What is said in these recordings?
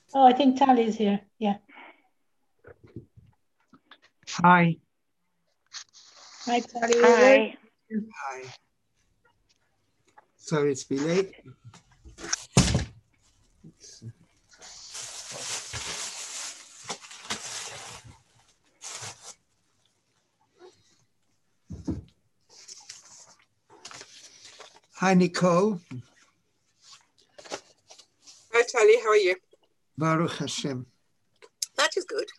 Oh, I think Tally's here. Yeah. Hi. Hi, Tally. Hi. Hi. Sorry to be late. Hi, Nicole. Hi, Tally. How are you? Baruch Hashem. That is good.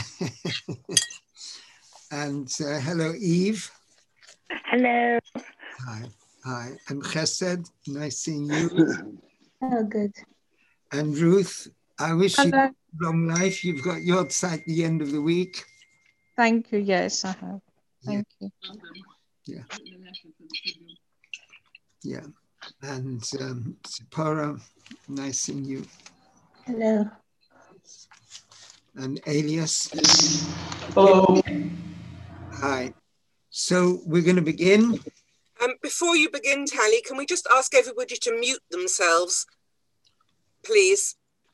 And hello, Eve. Hello. Hi. Hi. And Chesed. Nice seeing you. Oh, good. And Ruth, I wish you Hello. long life. You've got Yahrzeit at the end of the week. Thank you. Yes, I have. Thank you. Yeah. Yeah. And Zipporah, nice seeing you. Hello. And Elias. Hello. Hi. So we're going to begin. Before you begin, Tally, can we just ask everybody to mute themselves, please?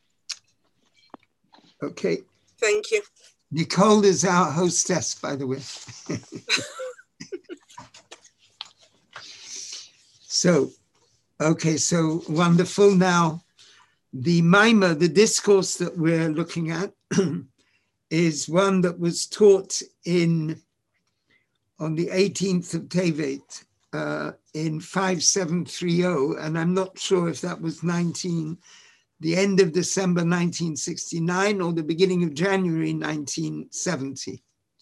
Okay. Thank you. Nicole is our hostess, by the way. So wonderful. Now, the Maimah, the discourse that we're looking at, is one that was taught on the 18th of Tevet in 5730, and I'm not sure if that was the end of December 1969 or the beginning of January 1970.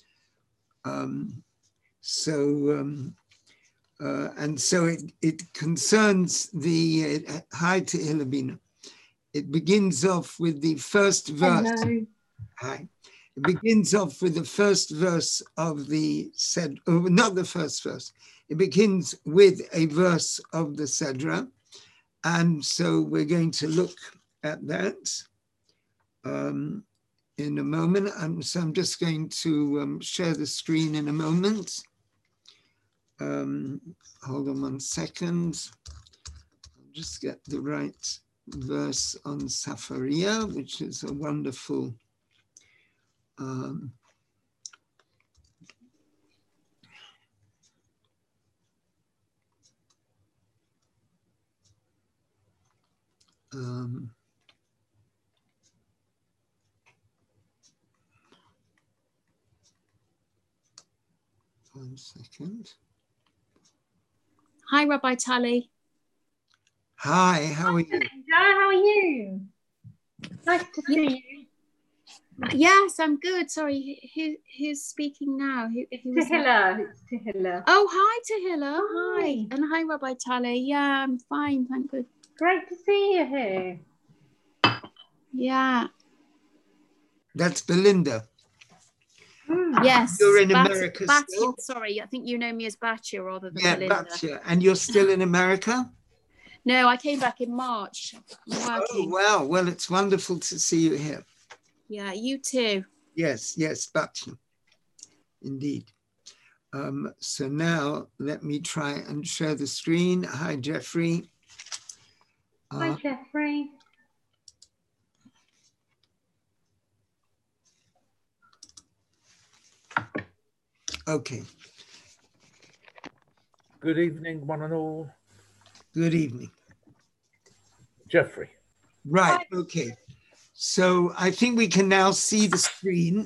And so it concerns the Hi to Hilabina. It begins off with the first verse. Hello. Hi. It begins off with the first verse of not the first verse. It begins with a verse of the Sedra. And so we're going to look at that in a moment. So I'm just going to share the screen in a moment. Hold on 1 second. I'll just get the right verse on Safaria, which is a wonderful one second. Hi, Rabbi Tally. Hi, how are you? How are you? Nice to see you. Yes, I'm good. Sorry, who's speaking now? Who was that? Tehillah. It's Tehillah. Oh, hi, Tehillah. Hi. Hi. And hi, Rabbi Tally. Yeah, I'm fine. Thank you. Great to see you here. Yeah. That's Belinda. Yes. You're in America still? Sorry, I think you know me as Batia rather than Yeah, Belinda. Batia. And you're still in America? No, I came back in March. I'm working. Oh, wow. Well, it's wonderful to see you here. Yeah, you too. Yes, Batia. Indeed. So now let me try and share the screen. Hi, Jeffrey. Hi, Jeffrey. Okay. Good evening, one and all. Good evening. Jeffrey. Right, okay. So I think we can now see the screen.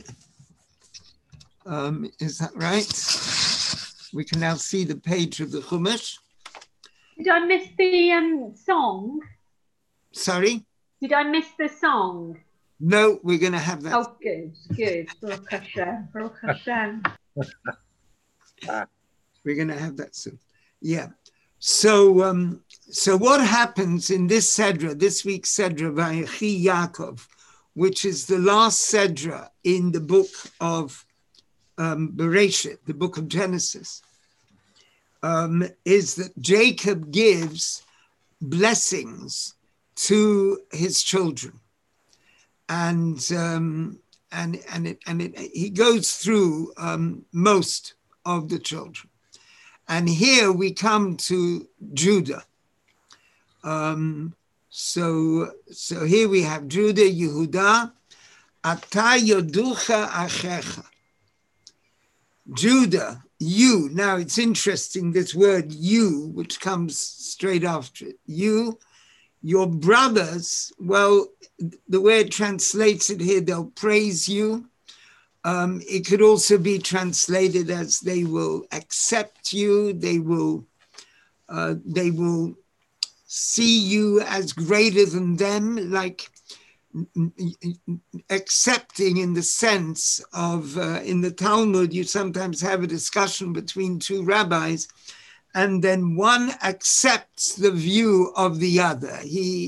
Is that right? We can now see the page of the Chumash. Did I miss the song? Sorry? Did I miss the song? No, we're going to have that. Oh, good. Baruch Hashem. Baruch Hashem. We're going to have that soon. Yeah. So what happens in this Sedra, this week's Sedra, Vayechi Yaakov, which is the last Sedra in the book of Bereshit, the book of Genesis, is that Jacob gives blessings to his children. And he goes through most of the children. And here we come to Judah. So here we have Judah, Yehuda, Ata Yoducha Achecha. Judah, you. Now it's interesting, this word you, which comes straight after it. You, your brothers, well, the way it translates it here, they'll praise you. It could also be translated as they will accept you. They will see you as greater than them, like accepting in the sense of, in the Talmud, you sometimes have a discussion between two rabbis, and then one accepts the view of the other.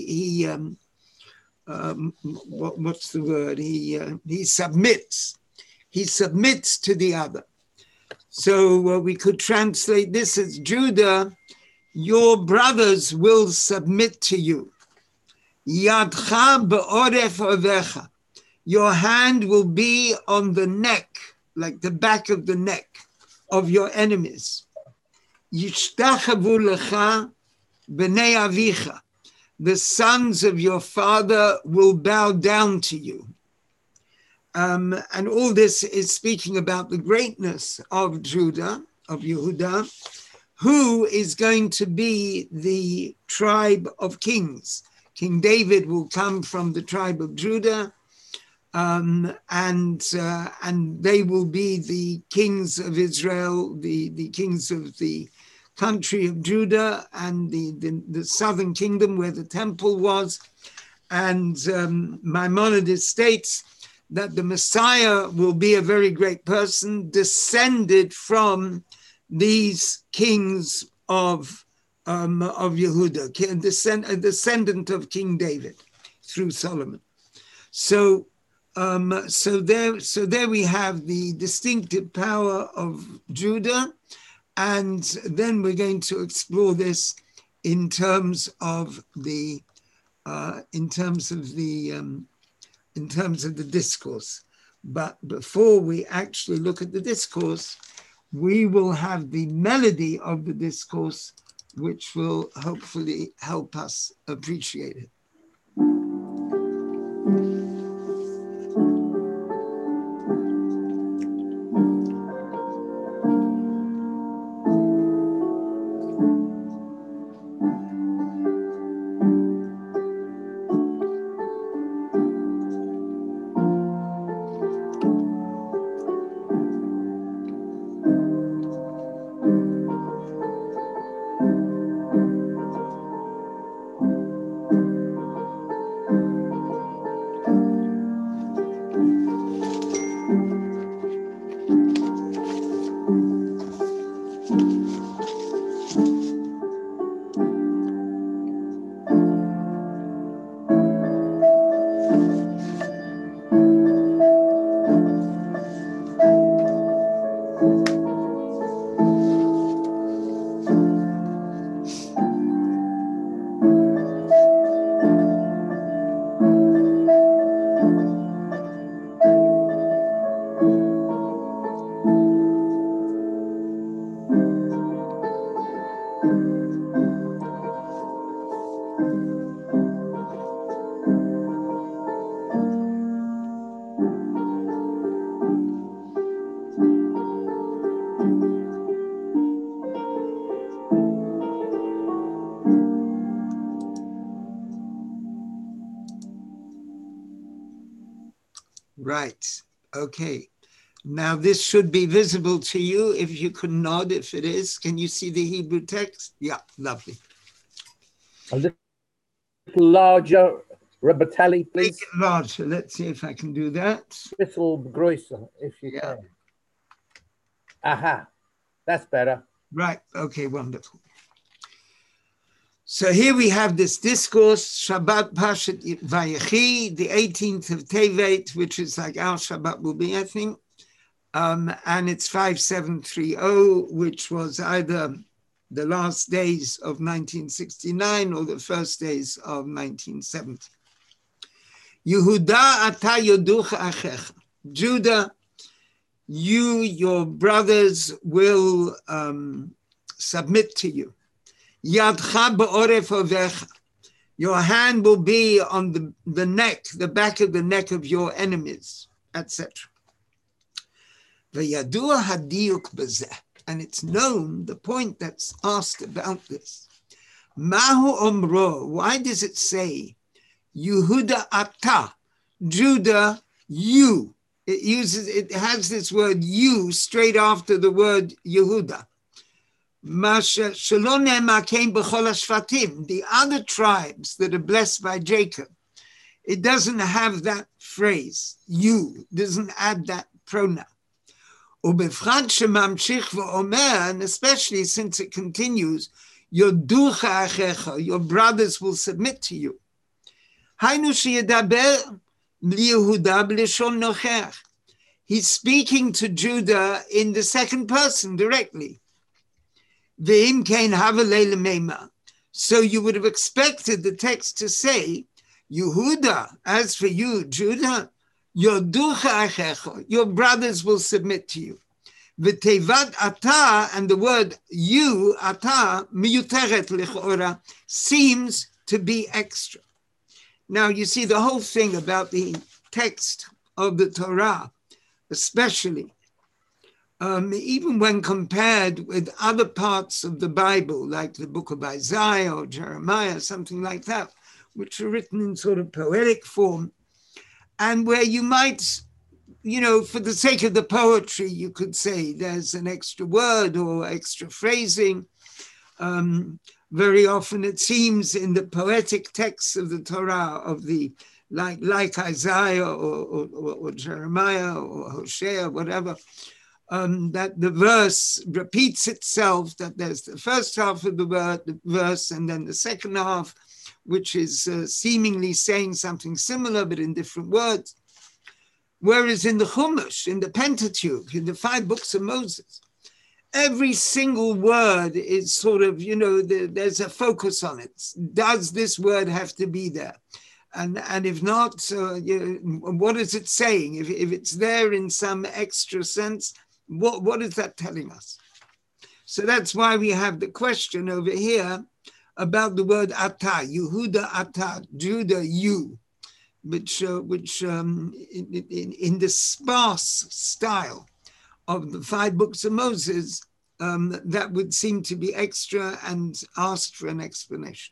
What's the word? He submits. He submits to the other. So we could translate this as, Judah, your brothers will submit to you. Yadcha be'oref ovecha. Your hand will be on the neck, like the back of the neck of your enemies. Yishtachavu lecha b'nei avicha. The sons of your father will bow down to you. And all this is speaking about the greatness of Judah, of Yehuda, who is going to be the tribe of kings. King David will come from the tribe of Judah, and they will be the kings of Israel, the kings of the country of Judah and the southern kingdom where the temple was. And Maimonides states that the Messiah will be a very great person, descended from these kings of Yehuda, a descendant of King David through Solomon. So there we have the distinctive power of Judah, and then we're going to explore this in terms of the discourse. But before we actually look at the discourse, we will have the melody of the discourse, which will hopefully help us appreciate it. Right. Okay. Now this should be visible to you. If you could nod, if it is. Can you see the Hebrew text? Yeah, lovely. A little larger, Rebbe, please. Make it larger. Let's see if I can do that. Little größer, if you can. Aha, that's better. Right. Okay, wonderful. So here we have this discourse, Shabbat Pashat Vayechi, the 18th of Tevet, which is like our Shabbat will be, I think. And it's 5730, which was either the last days of 1969 or the first days of 1970. Yehuda ata yoducha achecha. Judah, you, your brothers will submit to you. Yadcha be'oref ovecha. Your hand will be on the neck, the back of the neck of your enemies, etc. V'yadua hadiuk b'zeh. And it's known, the point that's asked about this. Mahu omro, why does it say, Yehuda ata, Judah, you? It has this word you straight after the word Yehuda. The other tribes that are blessed by Jacob, it doesn't have that phrase, you, doesn't add that pronoun. And especially since it continues, your brothers will submit to you. He's speaking to Judah in the second person directly. So you would have expected the text to say, Yehuda, as for you, Judah, your brothers will submit to you. V'tevat ata, and the word you, ata, miyuteret lichora, seems to be extra. Now you see the whole thing about the text of the Torah, especially, even when compared with other parts of the Bible, like the book of Isaiah or Jeremiah, something like that, which are written in sort of poetic form, and where you might, for the sake of the poetry, you could say there's an extra word or extra phrasing. Very often it seems in the poetic texts of the Torah, of the like Isaiah or Jeremiah or Hosea, whatever, that the verse repeats itself, that there's the first half of the verse and then the second half, which is seemingly saying something similar but in different words. Whereas in the Chumash, in the Pentateuch, in the 5 books of Moses, every single word is sort of, there's a focus on it. Does this word have to be there? And if not, what is it saying? If it's there in some extra sense, what is that telling us? So that's why we have the question over here about the word ata, Yehuda ata, Judah you, which in the sparse style of the 5 books of Moses, that would seem to be extra and asked for an explanation.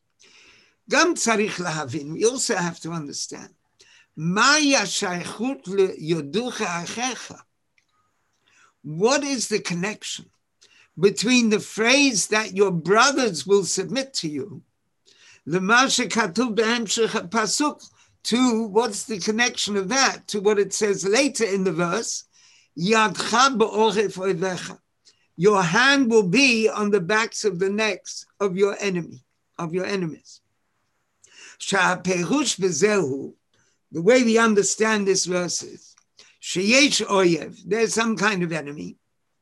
Gam tzarich lahavin, we also have to understand, maya shaychut leyoducha achecha. What is the connection between the phrase that your brothers will submit to you, to what's the connection of that to what it says later in the verse, your hand will be on the backs of the necks of your enemies. The way we understand this verse is, there's some kind of enemy.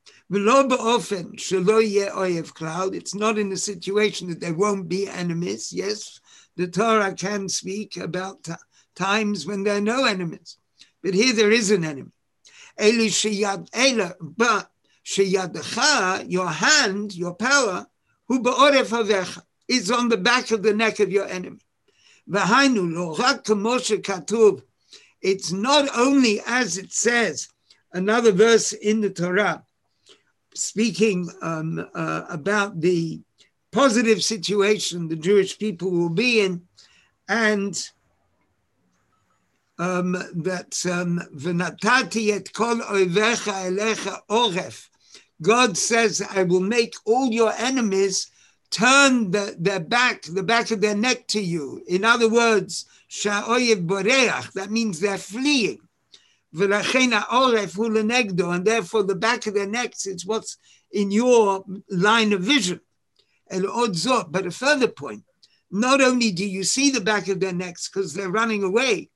It's not in the situation that there won't be enemies. Yes, the Torah can speak about times when there are no enemies. But here there is an enemy. But your hand, your power, is on the back of the neck of your enemy. It's not only, as it says, another verse in the Torah, speaking about the positive situation the Jewish people will be in, and that v'natati et kol oivecha elecha oref. God says, I will make all your enemies turn the back of their neck to you. In other words, sha'oyev boreach, that means they're fleeing. And therefore the back of their necks is what's in your line of vision. But a further point, not only do you see the back of their necks because they're running away,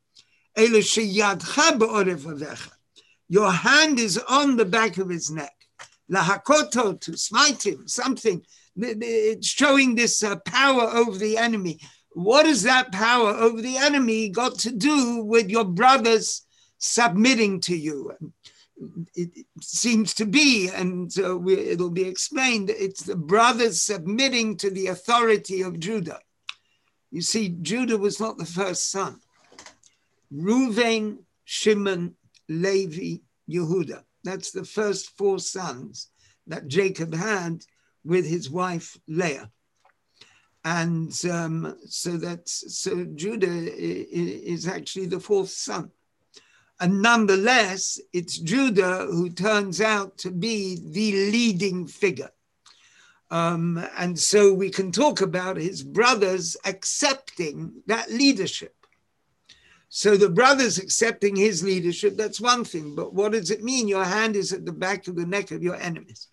your hand is on the back of his neck. Lahakoto, to smite him, something. It's showing this power over the enemy. What has that power over the enemy got to do with your brothers submitting to you? It seems to be, and it'll be explained, it's the brothers submitting to the authority of Judah. You see, Judah was not the first son. Reuven, Shimon, Levi, Yehuda. That's the first 4 sons that Jacob had with his wife Leah. And so Judah is actually the 4th son. And nonetheless, it's Judah who turns out to be the leading figure. And so we can talk about his brothers accepting that leadership. So the brothers accepting his leadership, that's one thing. But what does it mean? Your hand is at the back of the neck of your enemies.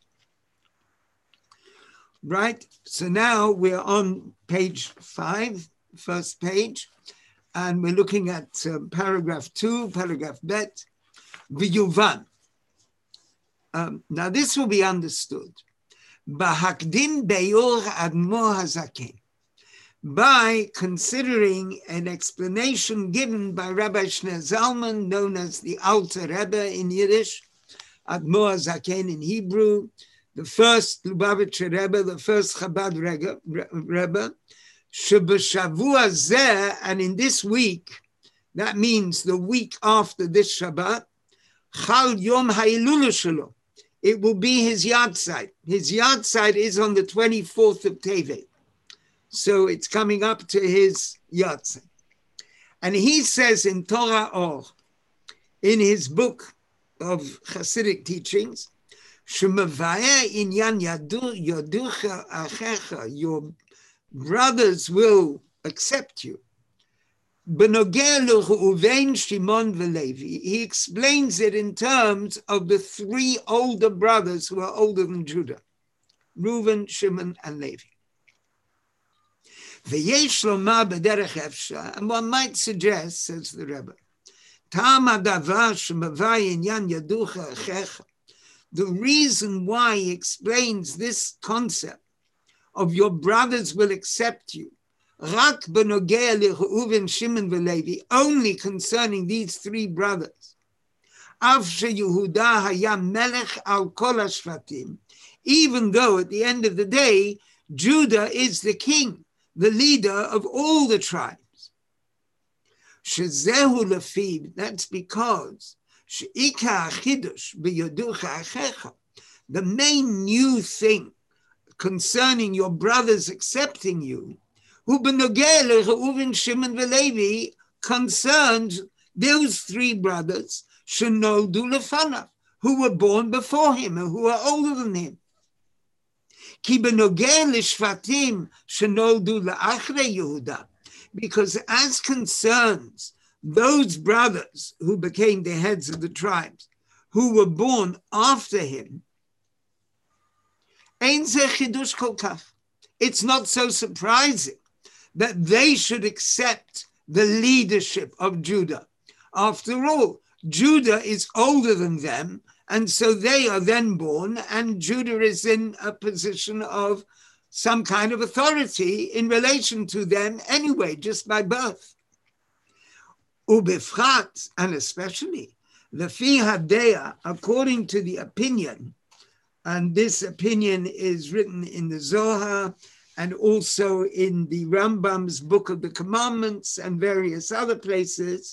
Right? So now we're on page 5, first page. And we're looking at paragraph 2, paragraph bet, v'yuvan. Now this will be understood. Bahakdim beyor admo hazaken. By considering an explanation given by Rabbi Shneur Zalman, known as the Alter Rebbe in Yiddish, Admo HaZaken in Hebrew, the first Lubavitcher Rebbe, the first Chabad Rebbe, Shebeshavua Zeh, and in this week, that means the week after this Shabbat, Chal Yom HaIlula Shelo. It will be his yahrzeit. His yahrzeit is on the 24th of Tevet. So it's coming up to his yahrzeit. And he says in Torah Or, in his book of Hasidic teachings, Shemavaya inyan yaducha achecha, your brothers will accept you. Benogeh Reuven, Shimon, v'Levi. He explains it in terms of the 3 older brothers who are older than Judah, Reuven, Shimon, and Levi. V'yesh lomar b'derech efsha, and one might suggest, says the Rebbe, Tam hadavar shemavai inyan yaducha achecha. The reason why he explains this concept of your brothers will accept you, Rak benogeh leReuven, Shimon, v'Levi, only concerning these 3 brothers. Av sheYehuda haya melech al kol hashvatim, even though at the end of the day, Judah is the king, the leader of all the tribes. Shezehu lefiv, that's because she'ika achidush b'yaducha achecha, the main new thing concerning your brothers accepting you, hu benogeh leReuven, Shimon, v'Levi, concerns those 3 brothers, shenoldu lefanav, who were born before him and who are older than him. Ki benogeh leshvatim shenoldu le'achrei Yehuda, because as concerns those brothers who became the heads of the tribes, who were born after him, ein zeh chidush kol kach. It's not so surprising that they should accept the leadership of Judah. After all, Judah is older than them, and so they are then born, and Judah is in a position of some kind of authority in relation to them anyway, just by birth. Ubefrat, and especially, lefi hadea, according to the opinion, and this opinion is written in the Zohar and also in the Rambam's Book of the Commandments and various other places,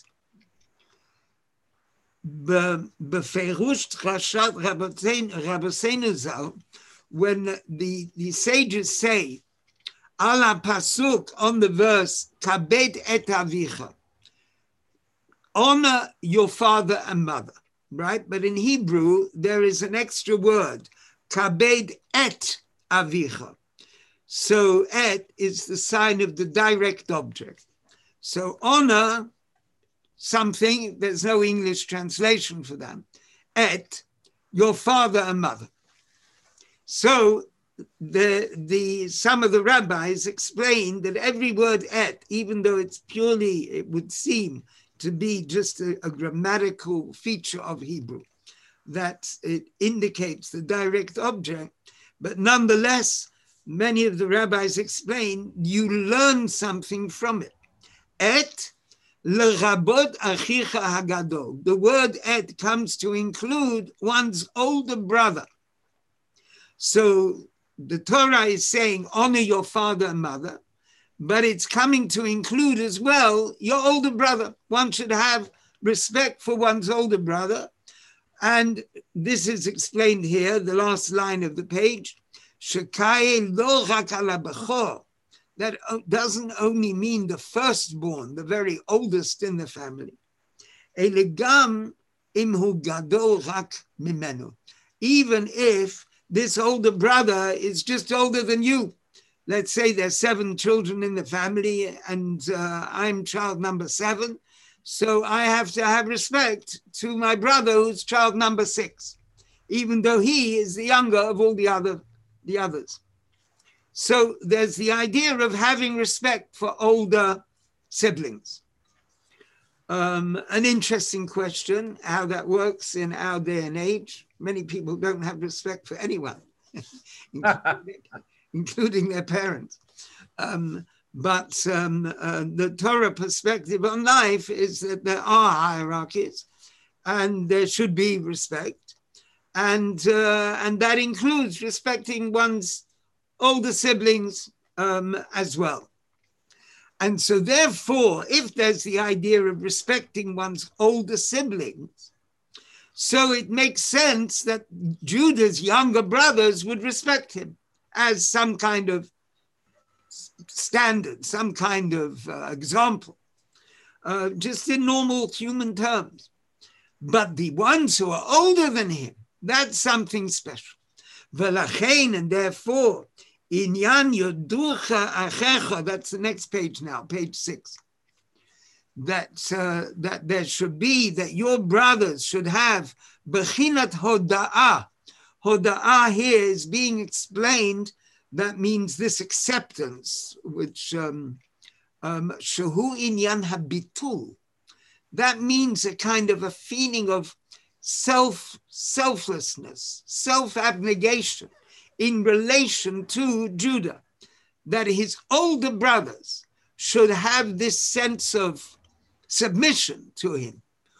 Beferush Chashat Rabbeinu Zal, when the sages say, Ala Pasuk, on the verse, Kabed et Avicha, honor your father and mother, right? But in Hebrew, there is an extra word, Kabed et Avicha. So et is the sign of the direct object. So honor something, there's no English translation for that, et, your father and mother. So some of the rabbis explain that every word et, even though it's purely, it would seem to be just a grammatical feature of Hebrew, that it indicates the direct object, but nonetheless, many of the rabbis explain you learn something from it. Et l'rabot achicha hagadol. The word et comes to include one's older brother. So the Torah is saying honor your father and mother, but it's coming to include as well your older brother. One should have respect for one's older brother. And this is explained here, the last line of the page. That doesn't only mean the firstborn, the very oldest in the family. Even if this older brother is just older than you. Let's say there's 7 children in the family and I'm child number 7. So I have to have respect to my brother who's child number 6, even though he is the younger of all the others. So there's the idea of having respect for older siblings. An interesting question, how that works in our day and age. Many people don't have respect for anyone, including their parents. But the Torah perspective on life is that there are hierarchies and there should be respect. And that includes respecting one's older siblings as well. And so therefore, if there's the idea of respecting one's older siblings, so it makes sense that Judah's younger brothers would respect him as some kind of standard, some kind of example, just in normal human terms. But the ones who are older than him, that's something special. V'lachein, and therefore, inyan yoducha achecha, that's the next page now, page 6. That there should be, that your brothers should have bechinat hoda'ah. Hoda'ah here is being explained. That means this acceptance, which shahu inyan habitul. That means a kind of a feeling of selflessness, self-abnegation in relation to Judah, that his older brothers should have this sense of submission to him.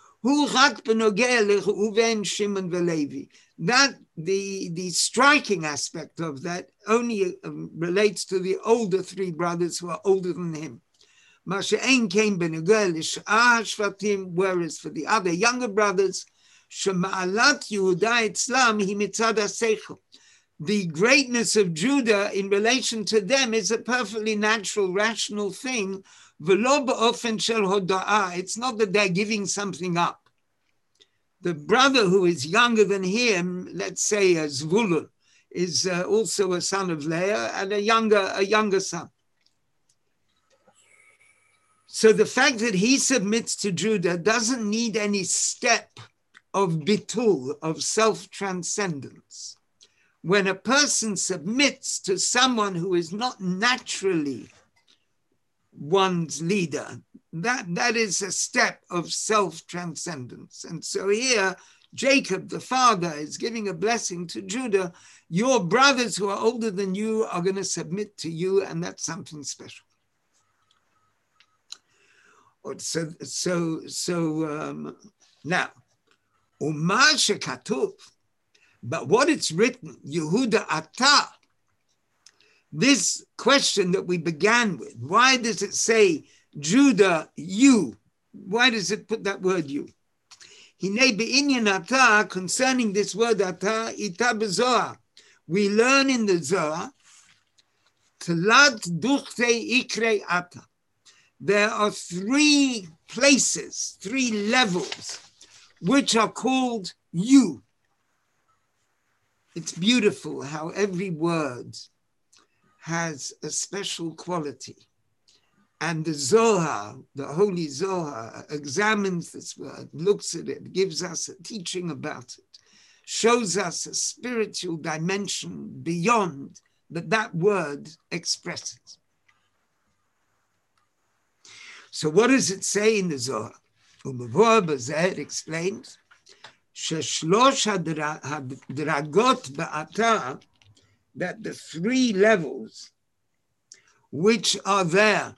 That the striking aspect of that only relates to the older 3 brothers who are older than him. Whereas for the other younger brothers, the greatness of Judah in relation to them is a perfectly natural, rational thing. It's not that they're giving something up. The brother who is younger than him, let's say Zvulun, is also a son of Leah and a younger son. So the fact that he submits to Judah doesn't need any step of bitul, of self-transcendence. When a person submits to someone who is not naturally one's leader, that is a step of self-transcendence. And so here, Jacob, the father, is giving a blessing to Judah. Your brothers who are older than you are going to submit to you, and that's something special. Now, Umar shekatuv, but what it's written, Yehuda Ata, this question that we began with, why does it say Judah, you? Why does it put that word you? Hinei be'inyan ata, concerning this word ata, ita b'zohar. We learn in the Zohar, Talat duchtei ikre ata. There are 3 places, 3 levels, which are called you. It's beautiful how every word has a special quality. And the Zohar, the Holy Zohar, examines this word, looks at it, gives us a teaching about it, shows us a spiritual dimension beyond that word expresses. So what does it say in the Zohar? It explains, that the 3 levels which are there,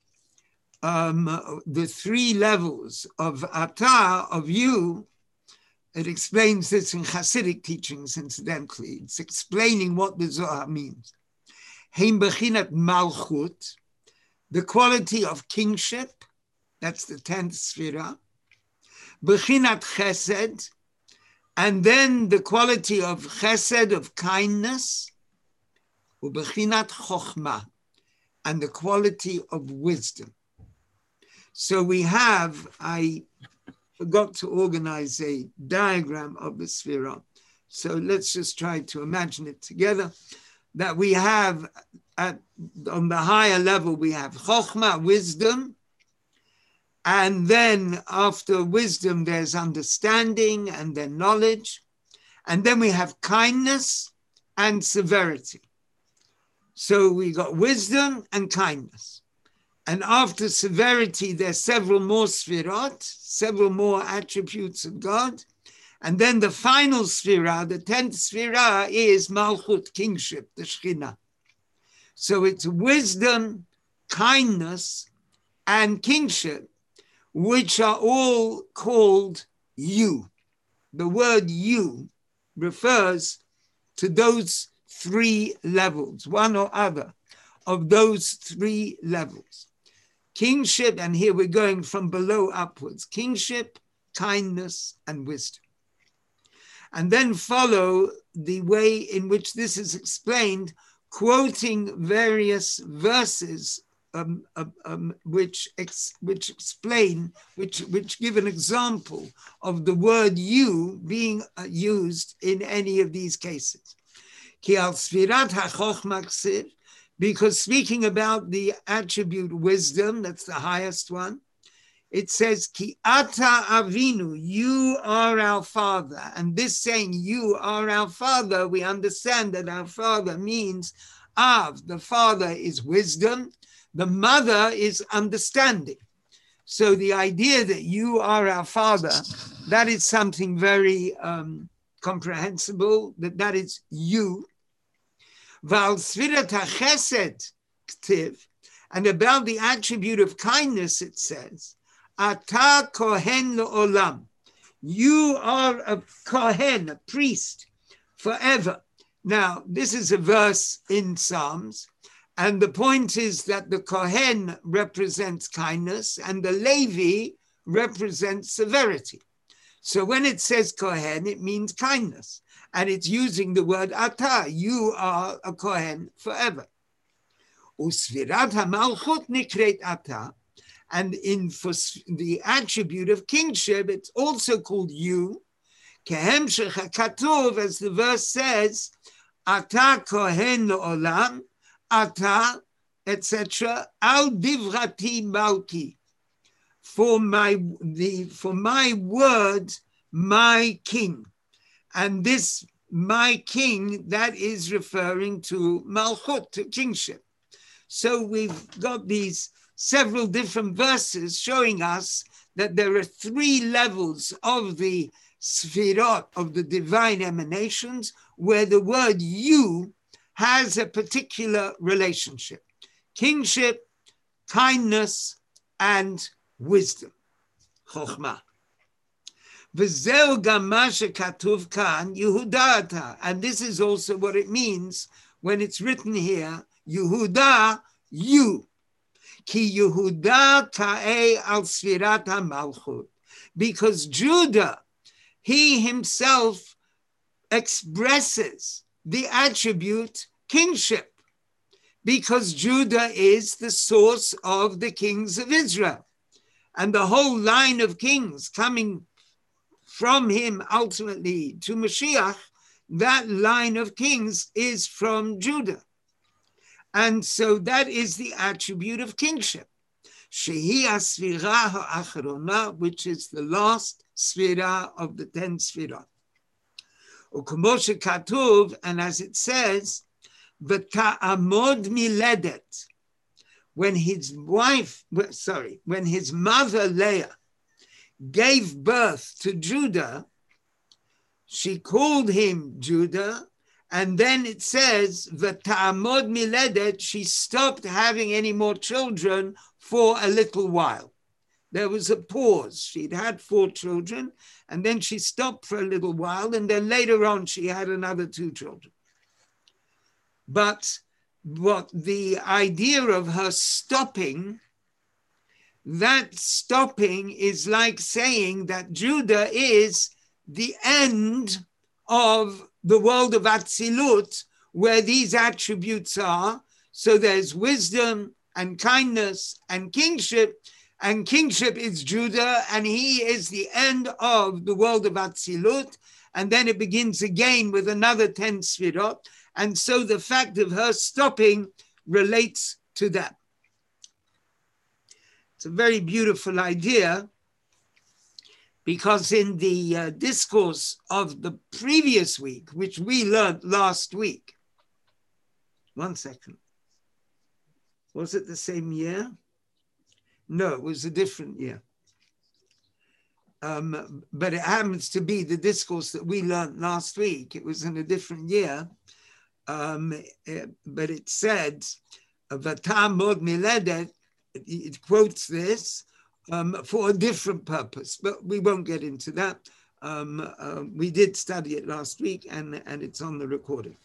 the 3 levels of Ata, of you, it explains this in Hasidic teachings, incidentally. It's explaining what the Zohar means. Heim bechinat malchut, the quality of kingship, that's the 10th Sfira, Bechinat Chesed, and then the quality of Chesed, of kindness, Ubechinat Chochmah, and the quality of wisdom. So we have, I forgot to organize a diagram of the Sfira. So let's just try to imagine it together. That we have, on the higher level, we have Chochmah, wisdom. And then after wisdom, there's understanding and then knowledge. And then we have kindness and severity. So we got wisdom and kindness. And after severity, there's several more sfirot, several more attributes of God. And then the final sfira, the 10th sfira, is Malchut, kingship, the Shekhinah. So it's wisdom, kindness, and kingship, which are all called you. The word you refers to those three levels, one or other of those three levels. Kingship, and here we're going from below upwards, kingship, kindness, and wisdom. And then follow the way in which this is explained, quoting various verses which give an example of the word you being used in any of these cases. Ki al sfirat ha-chochmah ksiv, because speaking about the attribute wisdom, that's the highest one, it says, Ki ata avinu, you are our father. And this saying, you are our father, we understand that our father means Av, the father is wisdom, the mother is understanding. So the idea that you are our father, that is something very comprehensible, that is you. Val sfirat ha-chesed ktiv, and about the attribute of kindness, it says, Ata kohen le'olam, you are a kohen, a priest, forever. Now, this is a verse in Psalms, and the point is that the kohen represents kindness and the Levi represents severity. So when it says kohen, it means kindness. And it's using the word ata, you are a kohen forever. Usvirat ha-malchut nikret ata, and for the attribute of kingship, it's also called you. Kehemshech ha-katuv, as the verse says, ata kohen le'olam, ata, etc. Al divrati malki, for my word, my king. And this, my king, that is referring to Malchut, to kingship. So we've got these several different verses showing us that there are three levels of the Sfirot, of the divine emanations, where the word you has a particular relationship. Kingship, kindness, and wisdom. Chochmah. V'zeu gam ma shekatuv kan Yehuda ata. And this is also what it means when it's written here, Yehuda, you. Ki Yehuda ta'e al sfirat ha-malchut. Because Judah, he himself expresses the attribute kingship. Because Judah is the source of the kings of Israel. And the whole line of kings coming from him ultimately to Mashiach, that line of kings is from Judah. And so that is the attribute of kingship. Shehi ha-sfira ha-acharona, which is the last sfira of the 10 sfirot. U'kamo shekatuv, and as it says, v'ta'amod miledet, when his mother Leah gave birth to Judah, she called him Judah, and then it says, v'ta'amod miledet, she stopped having any more children for a little while. There was a pause. She'd had 4 children, and then she stopped for a little while, and then later on she had another 2 children. But what the idea of her stopping, that stopping is like saying that Judah is the end of the world of Atzilut, where these attributes are. So there's wisdom and kindness and kingship is Judah, and he is the end of the world of Atzilut. And then it begins again with another 10 Sfirot. And so the fact of her stopping relates to that. It's a very beautiful idea, because in the discourse of the previous week, which we learned last week, 1 second, was it the same year? No, it was a different year. But it happens to be the discourse that we learned last week. It was in a different year. But it said, Vatam Mod Miledet, it quotes this for a different purpose, but we won't get into that. We did study it last week, and it's on the recording.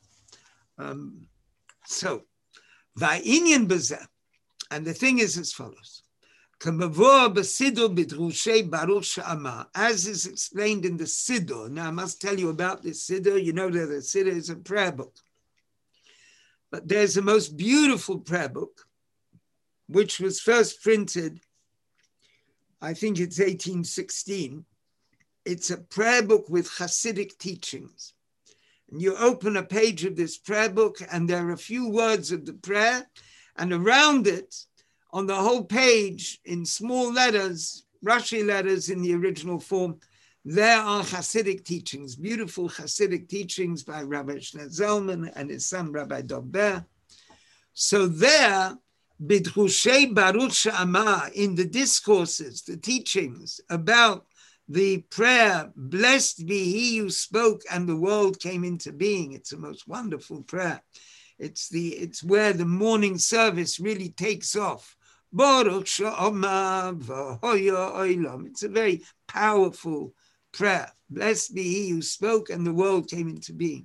So, Va'inyan Bazeh, and the thing is as follows. As is explained in the Siddur. Now I must tell you about this Siddur. You know that the Siddur is a prayer book. But there's a most beautiful prayer book, which was first printed, I think it's 1816. It's a prayer book with Hasidic teachings. And you open a page of this prayer book, and there are a few words of the prayer, and around it, on the whole page, in small letters, Rashi letters in the original form, there are Hasidic teachings, beautiful Hasidic teachings by Rabbi Shneur Zalman and his son Rabbi Dov Ber. So there, B'drushei Baruch She'amar, in the discourses, the teachings about the prayer, blessed be he who spoke and the world came into being. It's a most wonderful prayer. It's where the morning service really takes off. Baruch She'amar v'hoya olam. It's a very powerful prayer. Blessed be he who spoke and the world came into being.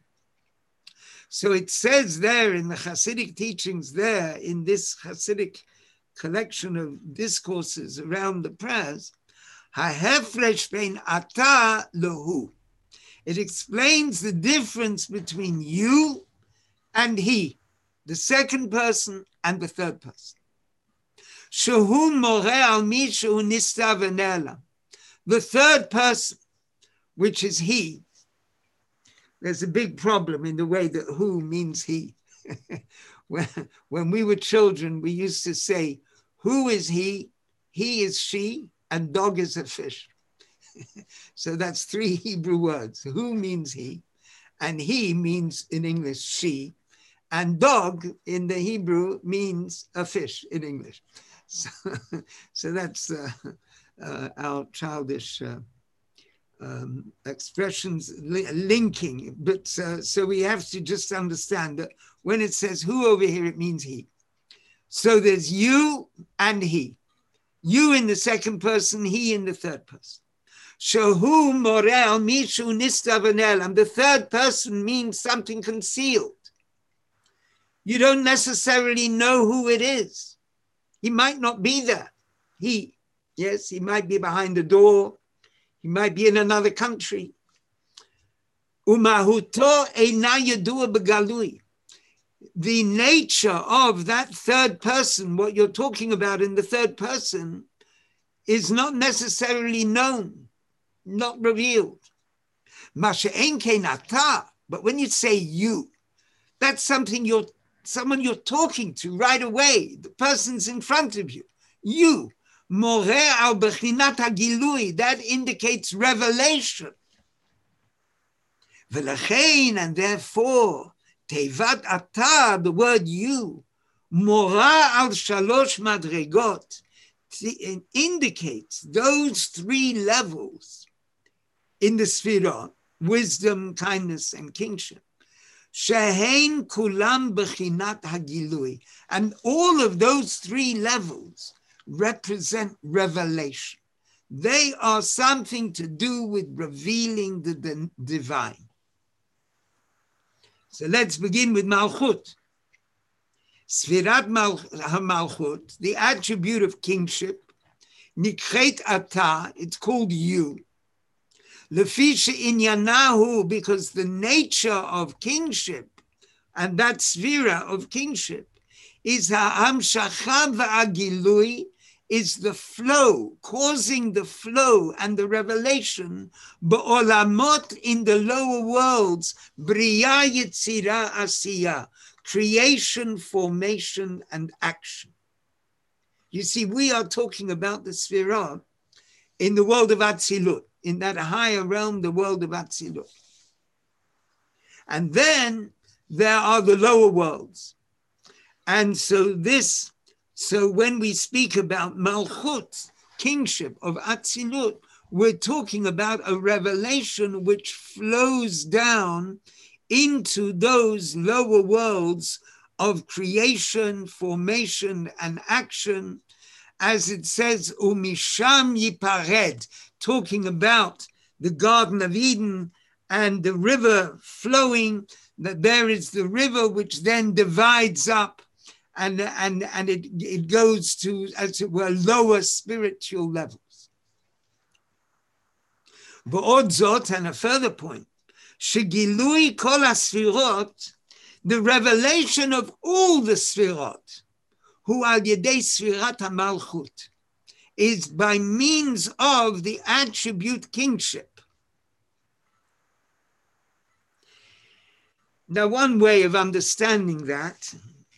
So it says there in the Hasidic teachings there, in this Hasidic collection of discourses around the prayers, Ha'hefresh bein ata lehu. It explains the difference between you and he, the second person and the third person. Shehu moreh al mi shehu nistav v'ne'elam. The third person, which is he. There's a big problem in the way that who means he. When we were children, we used to say, who is he is she, and dog is a fish. So that's 3 Hebrew words. Who means he, and he means in English she, and dog in the Hebrew means a fish in English. So that's our childish expressions linking. But so we have to just understand that when it says who over here, it means he. So there's you and he. You in the second person, he in the third person. Shehu morel mishu nistavanel. And the third person means something concealed. You don't necessarily know who it is. He might not be there. Yes, he might be behind the door. He might be in another country. Umahuto eina yadua begalui. The nature of that third person, what you're talking about in the third person, is not necessarily known, not revealed. Masha'en kenata. But when you say you, that's someone you're talking to right away. The person's in front of you. You. Moreh al bechinat hagilui. That indicates revelation. V'lechein, and therefore, tevat ata, the word you, mora al shalosh madregot, indicates those 3 levels in the Sfirah, wisdom, kindness, and kingship. Shehein kulam bechinat hagilui. And all of those 3 levels represent revelation. They are something to do with revealing the divine. So let's begin with Malchut. Sfirat HaMalchut, the attribute of kingship, Nikret Ata, it's called you. Lefi she'inyanahu, because the nature of kingship, and that sphera of kingship, is ha'amshacha va'agilui, is the flow, causing the flow and the revelation, ba'olamot, in the lower worlds, bria yitzira asiya, creation, formation, and action. You see, we are talking about the sphera in the world of Atzilut, in that higher realm, the world of Atzilut. And then there are the lower worlds. And so when we speak about Malchut, kingship of Atzilut, we're talking about a revelation which flows down into those lower worlds of creation, formation, and action, as it says, Umisham Yipared, talking about the Garden of Eden and the river flowing, that there is the river which then divides up and it goes to, as it were, lower spiritual levels. V'od zot, and a further point, shegilui kol hasfirot, the revelation of all the sfirot, hu al yedei sfirat hamalchut, is by means of the attribute kingship. Now, one way of understanding that,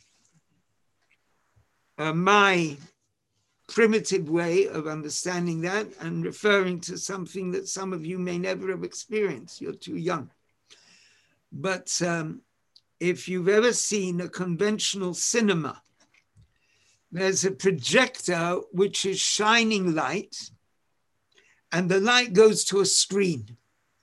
my primitive way of understanding that, and referring to something that some of you may never have experienced, you're too young. But if you've ever seen a conventional cinema, there's a projector which is shining light, and the light goes to a screen.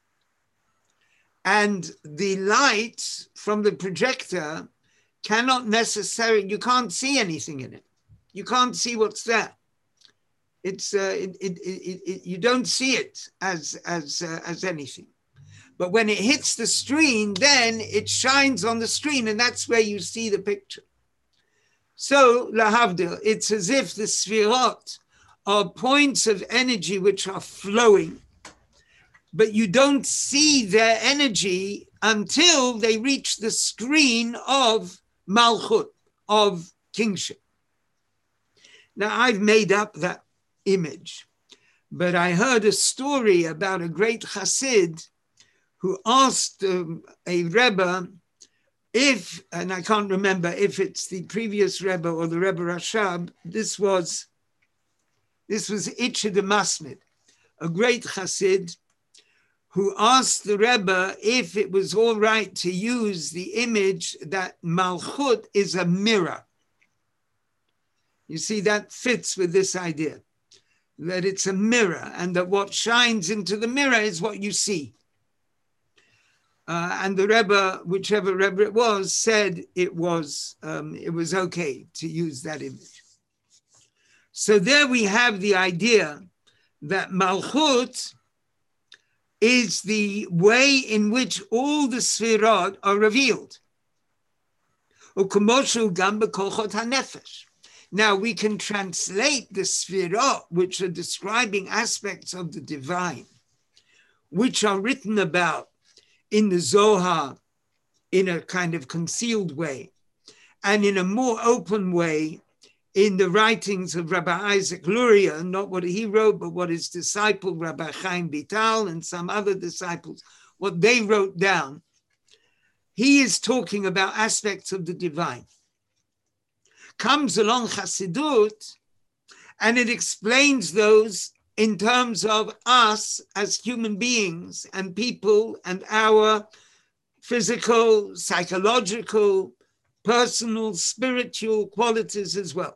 And the light from the projector cannot necessarily, you can't see anything in it. You can't see what's there. It's you don't see it as anything. But when it hits the screen, then it shines on the screen, and that's where you see the picture. So, lahavdil, it's as if the sfirot are points of energy which are flowing, but you don't see their energy until they reach the screen of Malchut, of kingship. Now, I've made up that image, but I heard a story about a great Chassid who asked a Rebbe if, and I can't remember if it's the previous Rebbe or the Rebbe Rashab, this was Itche de Masmid, a great Chassid who asked the Rebbe if it was all right to use the image that Malchut is a mirror. You see, that fits with this idea, that it's a mirror and that what shines into the mirror is what you see. And the Rebbe, whichever Rebbe it was, said it was okay to use that image. So there we have the idea that Malchut is the way in which all the Sfirot are revealed. Now we can translate the Sfirot, which are describing aspects of the divine, which are written about in the Zohar in a kind of concealed way, and in a more open way in the writings of Rabbi Isaac Luria, not what he wrote, but what his disciple Rabbi Chaim Vital and some other disciples, what they wrote down. He is talking about aspects of the divine. Comes along Chassidut, and it explains those in terms of us as human beings and people and our physical, psychological, personal, spiritual qualities as well.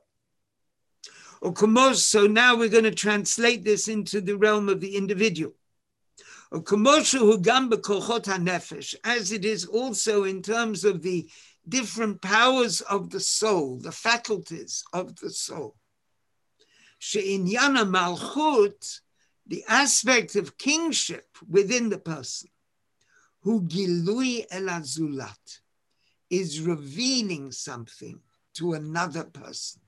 So now we're going to translate this into the realm of the individual. As it is also in terms of the different powers of the soul, the faculties of the soul. She'inyana malchut, the aspect of kingship within the person, hu gilui el azulat, is revealing something to another person.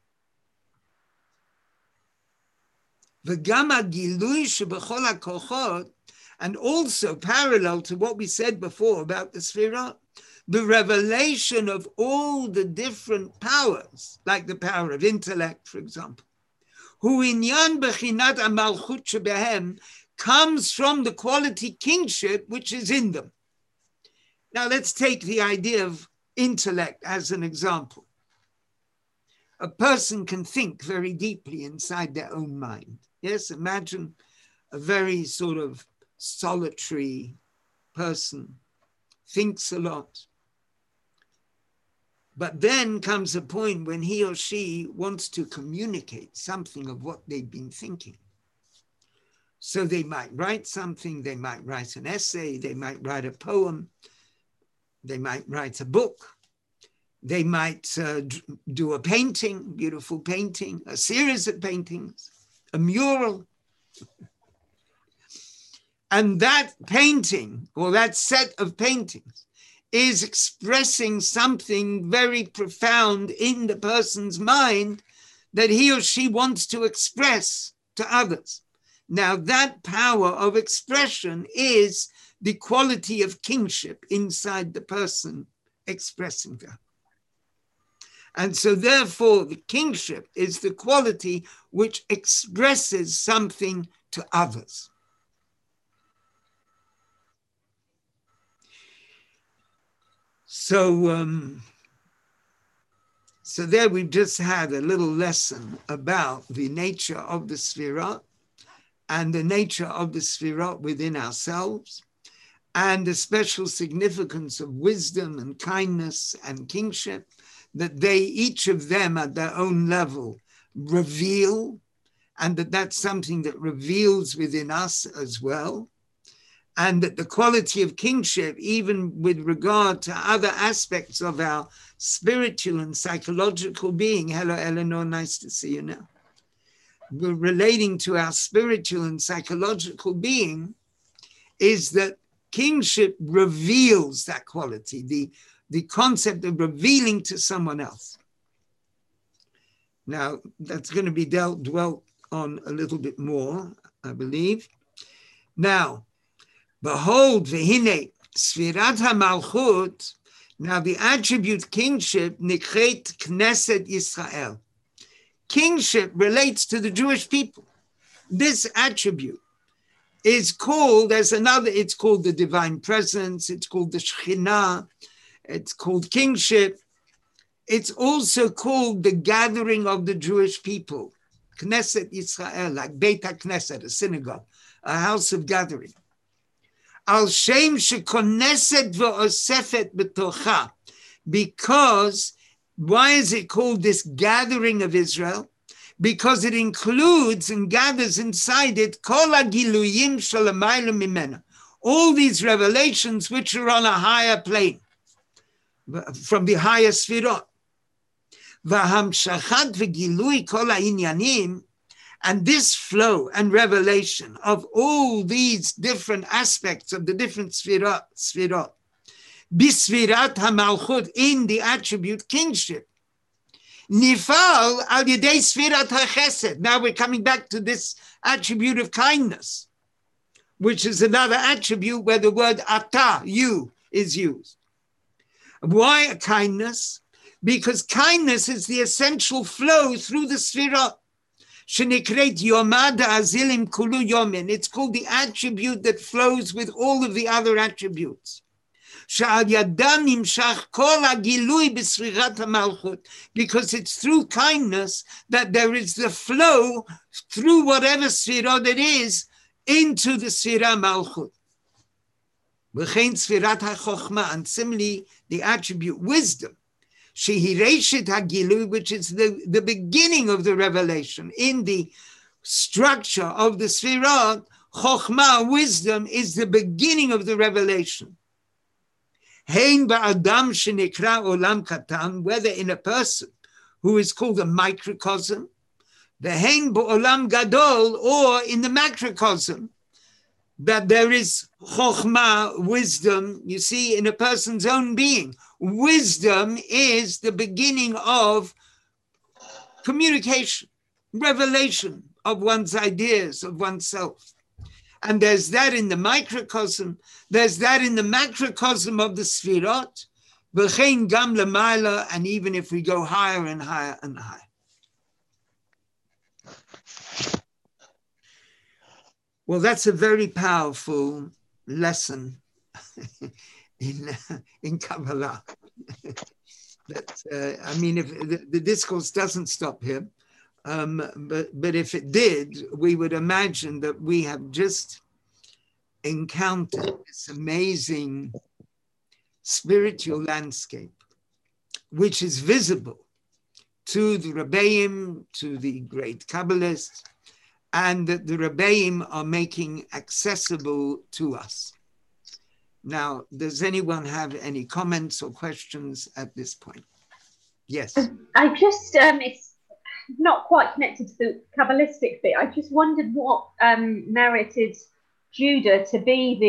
וגם הגילוי שבכל הכוחות, and also parallel to what we said before about the Sfirot, the revelation of all the different powers, like the power of intellect, for example, hu inyan bechinat hamalchut shebehem, comes from the quality kingship which is in them. Now let's take the idea of intellect as an example. A person can think very deeply inside their own mind. Yes, imagine a very sort of solitary person, thinks a lot. But then comes a point when he or she wants to communicate something of what they've been thinking. So they might write something, they might write an essay, they might write a poem, they might write a book, they might do a painting, beautiful painting, a series of paintings, a mural. And that painting or that set of paintings is expressing something very profound in the person's mind that he or she wants to express to others. Now, that power of expression is the quality of kingship inside the person expressing that. And so, therefore, the kingship is the quality which expresses something to others. So there we've just had a little lesson about the nature of the Sfirot and the nature of the Sfirot within ourselves and the special significance of wisdom and kindness and kingship, that they, each of them at their own level, reveal, and that that's something that reveals within us as well. And that the quality of kingship, even with regard to other aspects of our spiritual and psychological being, hello, Eleanor, nice to see you now. We're relating to our spiritual and psychological being, is that kingship reveals that quality, the concept of revealing to someone else. Now, that's going to be dwelt on a little bit more, I believe. Now, behold, v'hine, Sfirat HaMalchut, now the attribute kingship, nikret Knesset Yisrael. Kingship relates to the Jewish people. This attribute is called as another, it's called the divine presence, it's called the Shekhinah, it's called kingship. It's also called the gathering of the Jewish people. Knesset Yisrael, like Beit HaKnesset, a synagogue, a house of gathering. Al Shem shekoneset ve'osefet betocha. Because, why is it called this gathering of Israel? Because it includes and gathers inside it kol hagiluyim shalamayla mimena. All these revelations which are on a higher plane, from the higher Sfirot. V'hamshachat v'gilui kol ha'inyanim. And this flow and revelation of all these different aspects of the different Sfirot, Bisfirat HaMalchut, in the attribute kingship, Nifal al Yedei Sfirat HaChesed. Now we're coming back to this attribute of kindness, which is another attribute where the word ata, you, is used. Why kindness? Because kindness is the essential flow through the Sfirot. It's called the attribute that flows with all of the other attributes. Because it's through kindness that there is the flow through whatever Sfirah it is into the Sfirah Malchut. And similarly, the attribute wisdom, which is the beginning of the revelation. In the structure of the Sfirah, Chokhmah, wisdom, is the beginning of the revelation. Whether in a person who is called a microcosm, or in the macrocosm, that there is chokhmah, wisdom, you see, in a person's own being. Wisdom is the beginning of communication, revelation of one's ideas, of oneself. And there's that in the microcosm, there's that in the macrocosm of the Sfirot, v'chein gam l'mayla, and even if we go higher and higher and higher. Well, that's a very powerful lesson in Kabbalah. I mean, if the discourse doesn't stop here, but if it did, we would imagine that we have just encountered this amazing spiritual landscape, which is visible to the Rebbeim, to the great Kabbalists, and that the Rebbeim are making accessible to us. Now, does anyone have any comments or questions at this point? Yes. I just, it's not quite connected to the Kabbalistic bit. I just wondered what merited Judah to be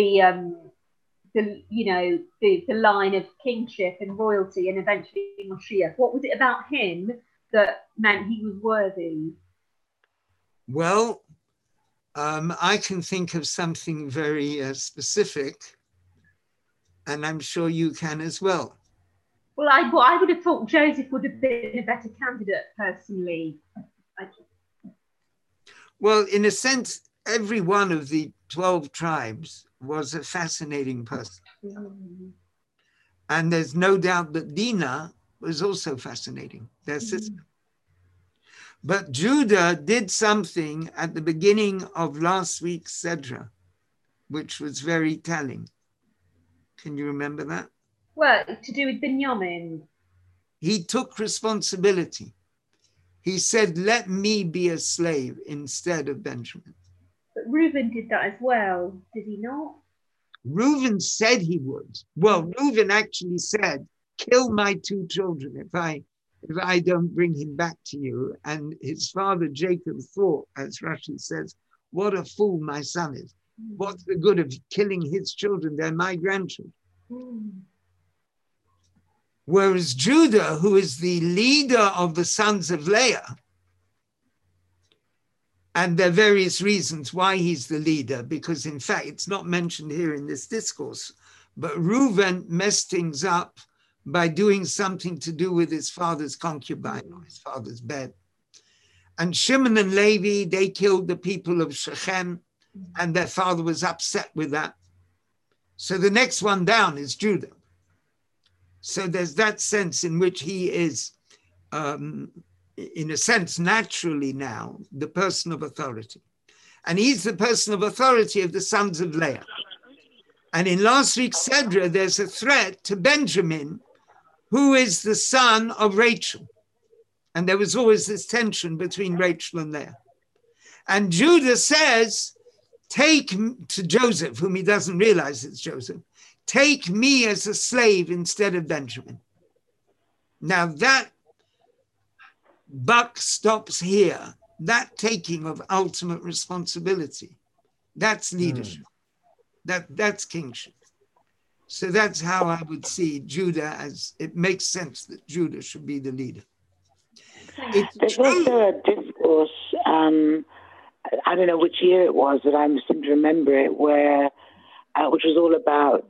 the line of kingship and royalty and eventually Moshiach. What was it about him that meant he was worthy? Well, I can think of something very specific, and I'm sure you can as well. Well, I would have thought Joseph would have been a better candidate, personally. Well, in a sense, every one of the 12 tribes was a fascinating person. And there's no doubt that Dinah was also fascinating, their sister. But Judah did something at the beginning of last week's Sedra, which was very telling. Can you remember that? Well, to do with Binyamin. He took responsibility. He said, let me be a slave instead of Benjamin. But Reuben did that as well, did he not? Reuben said he would. Well, Reuben actually said, kill my 2 children if I don't bring him back to you. And his father Jacob thought, as Rashi says, what a fool my son is. What's the good of killing his children? They're my grandchildren. Whereas Judah, who is the leader of the sons of Leah, and there are various reasons why he's the leader, because in fact, it's not mentioned here in this discourse, but Reuben messed things up by doing something to do with his father's concubine or his father's bed. And Shimon and Levi, they killed the people of Shechem, and their father was upset with that. So the next one down is Judah. So there's that sense in which he is, in a sense, naturally now, the person of authority. And he's the person of authority of the sons of Leah. And in last week's Sedra, there's a threat to Benjamin, who is the son of Rachel. And there was always this tension between Rachel and Leah. And Judah says, take to Joseph, whom he doesn't realize it's Joseph, take me as a slave instead of Benjamin. Now that buck stops here. That taking of ultimate responsibility, that's leadership. That's kingship. So that's how I would see Judah, as it makes sense that Judah should be the leader. There's also a discourse, I don't know which year it was, but I seem to remember it, where, which was all about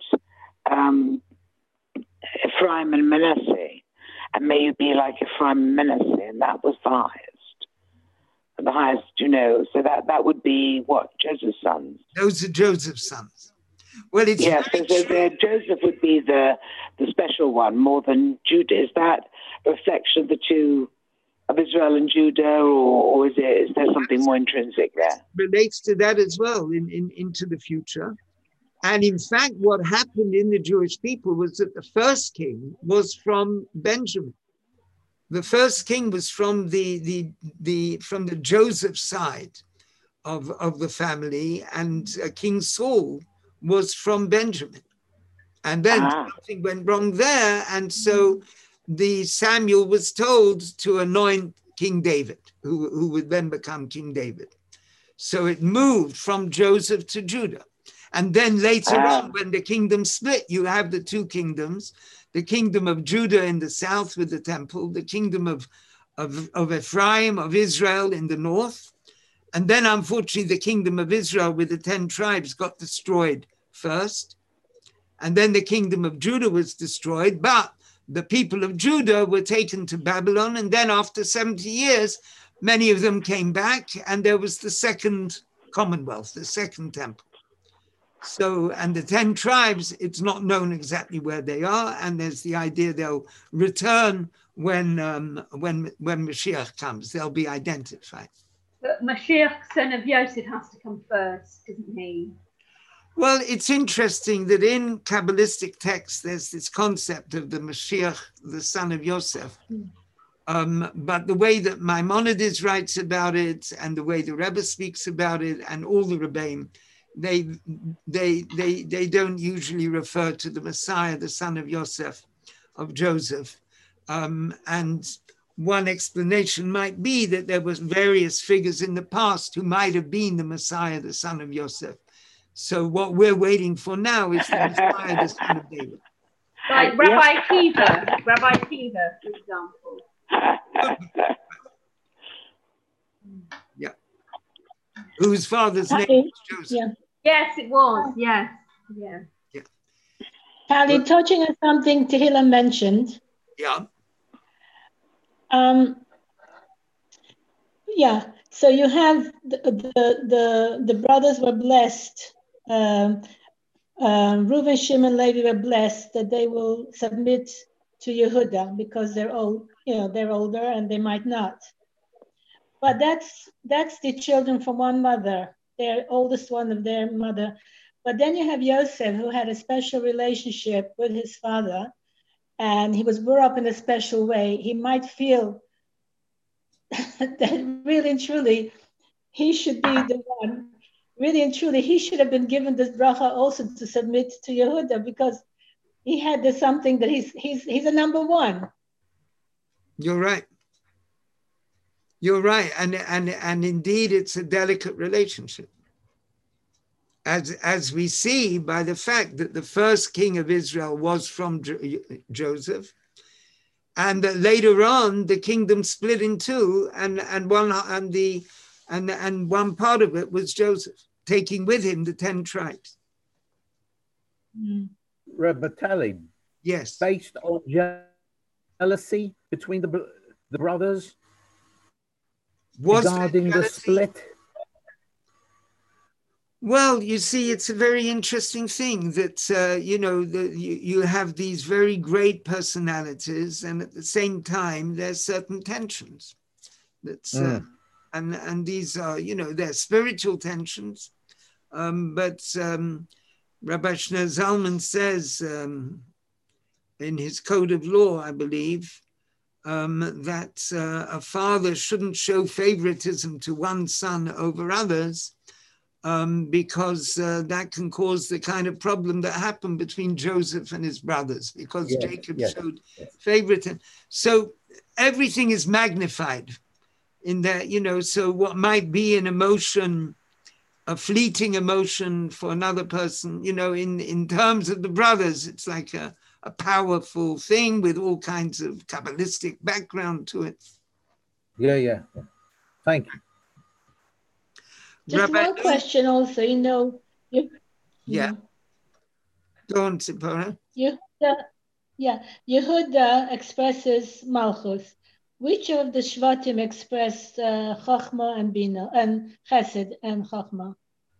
Ephraim and Manasseh, and may you be like Ephraim and Manasseh, and that was the highest, so that would be what, Joseph's sons? Those are Joseph's sons. Well, it's so Joseph would be the special one more than Judah. Is that a reflection of the two, of Israel and Judah, or is there something more intrinsic there? Relates to that as well into the future. And in fact, what happened in the Jewish people was that the first king was from Benjamin. The first king was from the Joseph side of the family, and King Saul was from Benjamin. And then something went wrong there, and so the Samuel was told to anoint King David, who would then become King David. So it moved from Joseph to Judah. And then later on, when the kingdom split, you have the two kingdoms, the kingdom of Judah in the south with the temple, the kingdom of Ephraim, of Israel in the north. And then, unfortunately, the kingdom of Israel with the 10 tribes got destroyed first. And then the kingdom of Judah was destroyed, but the people of Judah were taken to Babylon. And then after 70 years, many of them came back, and there was the second Commonwealth, the second temple. So, and the 10 tribes, it's not known exactly where they are. And there's the idea they'll return when Mashiach comes, they'll be identified. But Mashiach, son of Yosef, has to come first, doesn't he? Well, it's interesting that in Kabbalistic texts, there's this concept of the Mashiach, the son of Yosef. But the way that Maimonides writes about it, and the way the Rebbe speaks about it, and all the Rebbeim, they don't usually refer to the Messiah, the son of Yosef, of Joseph. And one explanation might be that there was various figures in the past who might have been the Messiah, the son of Yosef. So what we're waiting for now is the Messiah, the son of David. Like Rabbi Akiva, for example. Yeah. Whose father's name was Joseph. Yeah. Yes, it was. Yes. Yeah. Yeah. Tali, touching on something Tehillah mentioned. Yeah. Yeah. So you have the brothers were blessed. Reuben, Shimon, Levi were blessed that they will submit to Yehuda because they're old, they're older and they might not. But that's the children from one mother, their oldest one of their mother. But then you have Yosef, who had a special relationship with his father, and he was brought up in a special way. He might feel that really and truly he should be the one. Really and truly, he should have been given this bracha also to submit to Yehuda, because he had this something that he's a number one. You're right. You're right, and indeed, it's a delicate relationship, as we see by the fact that the first king of Israel was from Joseph, and that later on the kingdom split in two, and one part of it was Joseph, taking with him the 10 tribes. Rebbe Tali, yes, based on jealousy between the brothers regarding the split. Well, you see, it's a very interesting thing that, you have these very great personalities, and at the same time, there's certain tensions. And these are, they're spiritual tensions. But Rabbi Shneur Zalman says in his Code of Law, I believe, that a father shouldn't show favoritism to one son over others, because that can cause the kind of problem that happened between Joseph and his brothers, because Jacob showed favoritism. So everything is magnified in that, so what might be an emotion, a fleeting emotion for another person, in terms of the brothers, it's like a powerful thing with all kinds of Kabbalistic background to it. Yeah. Thank you. Just Rabbi one question also, Go on, Tzipora. Yehuda expresses Malchus. Which of the Shvatim express Chachma and Bina, and Chesed and Chachma?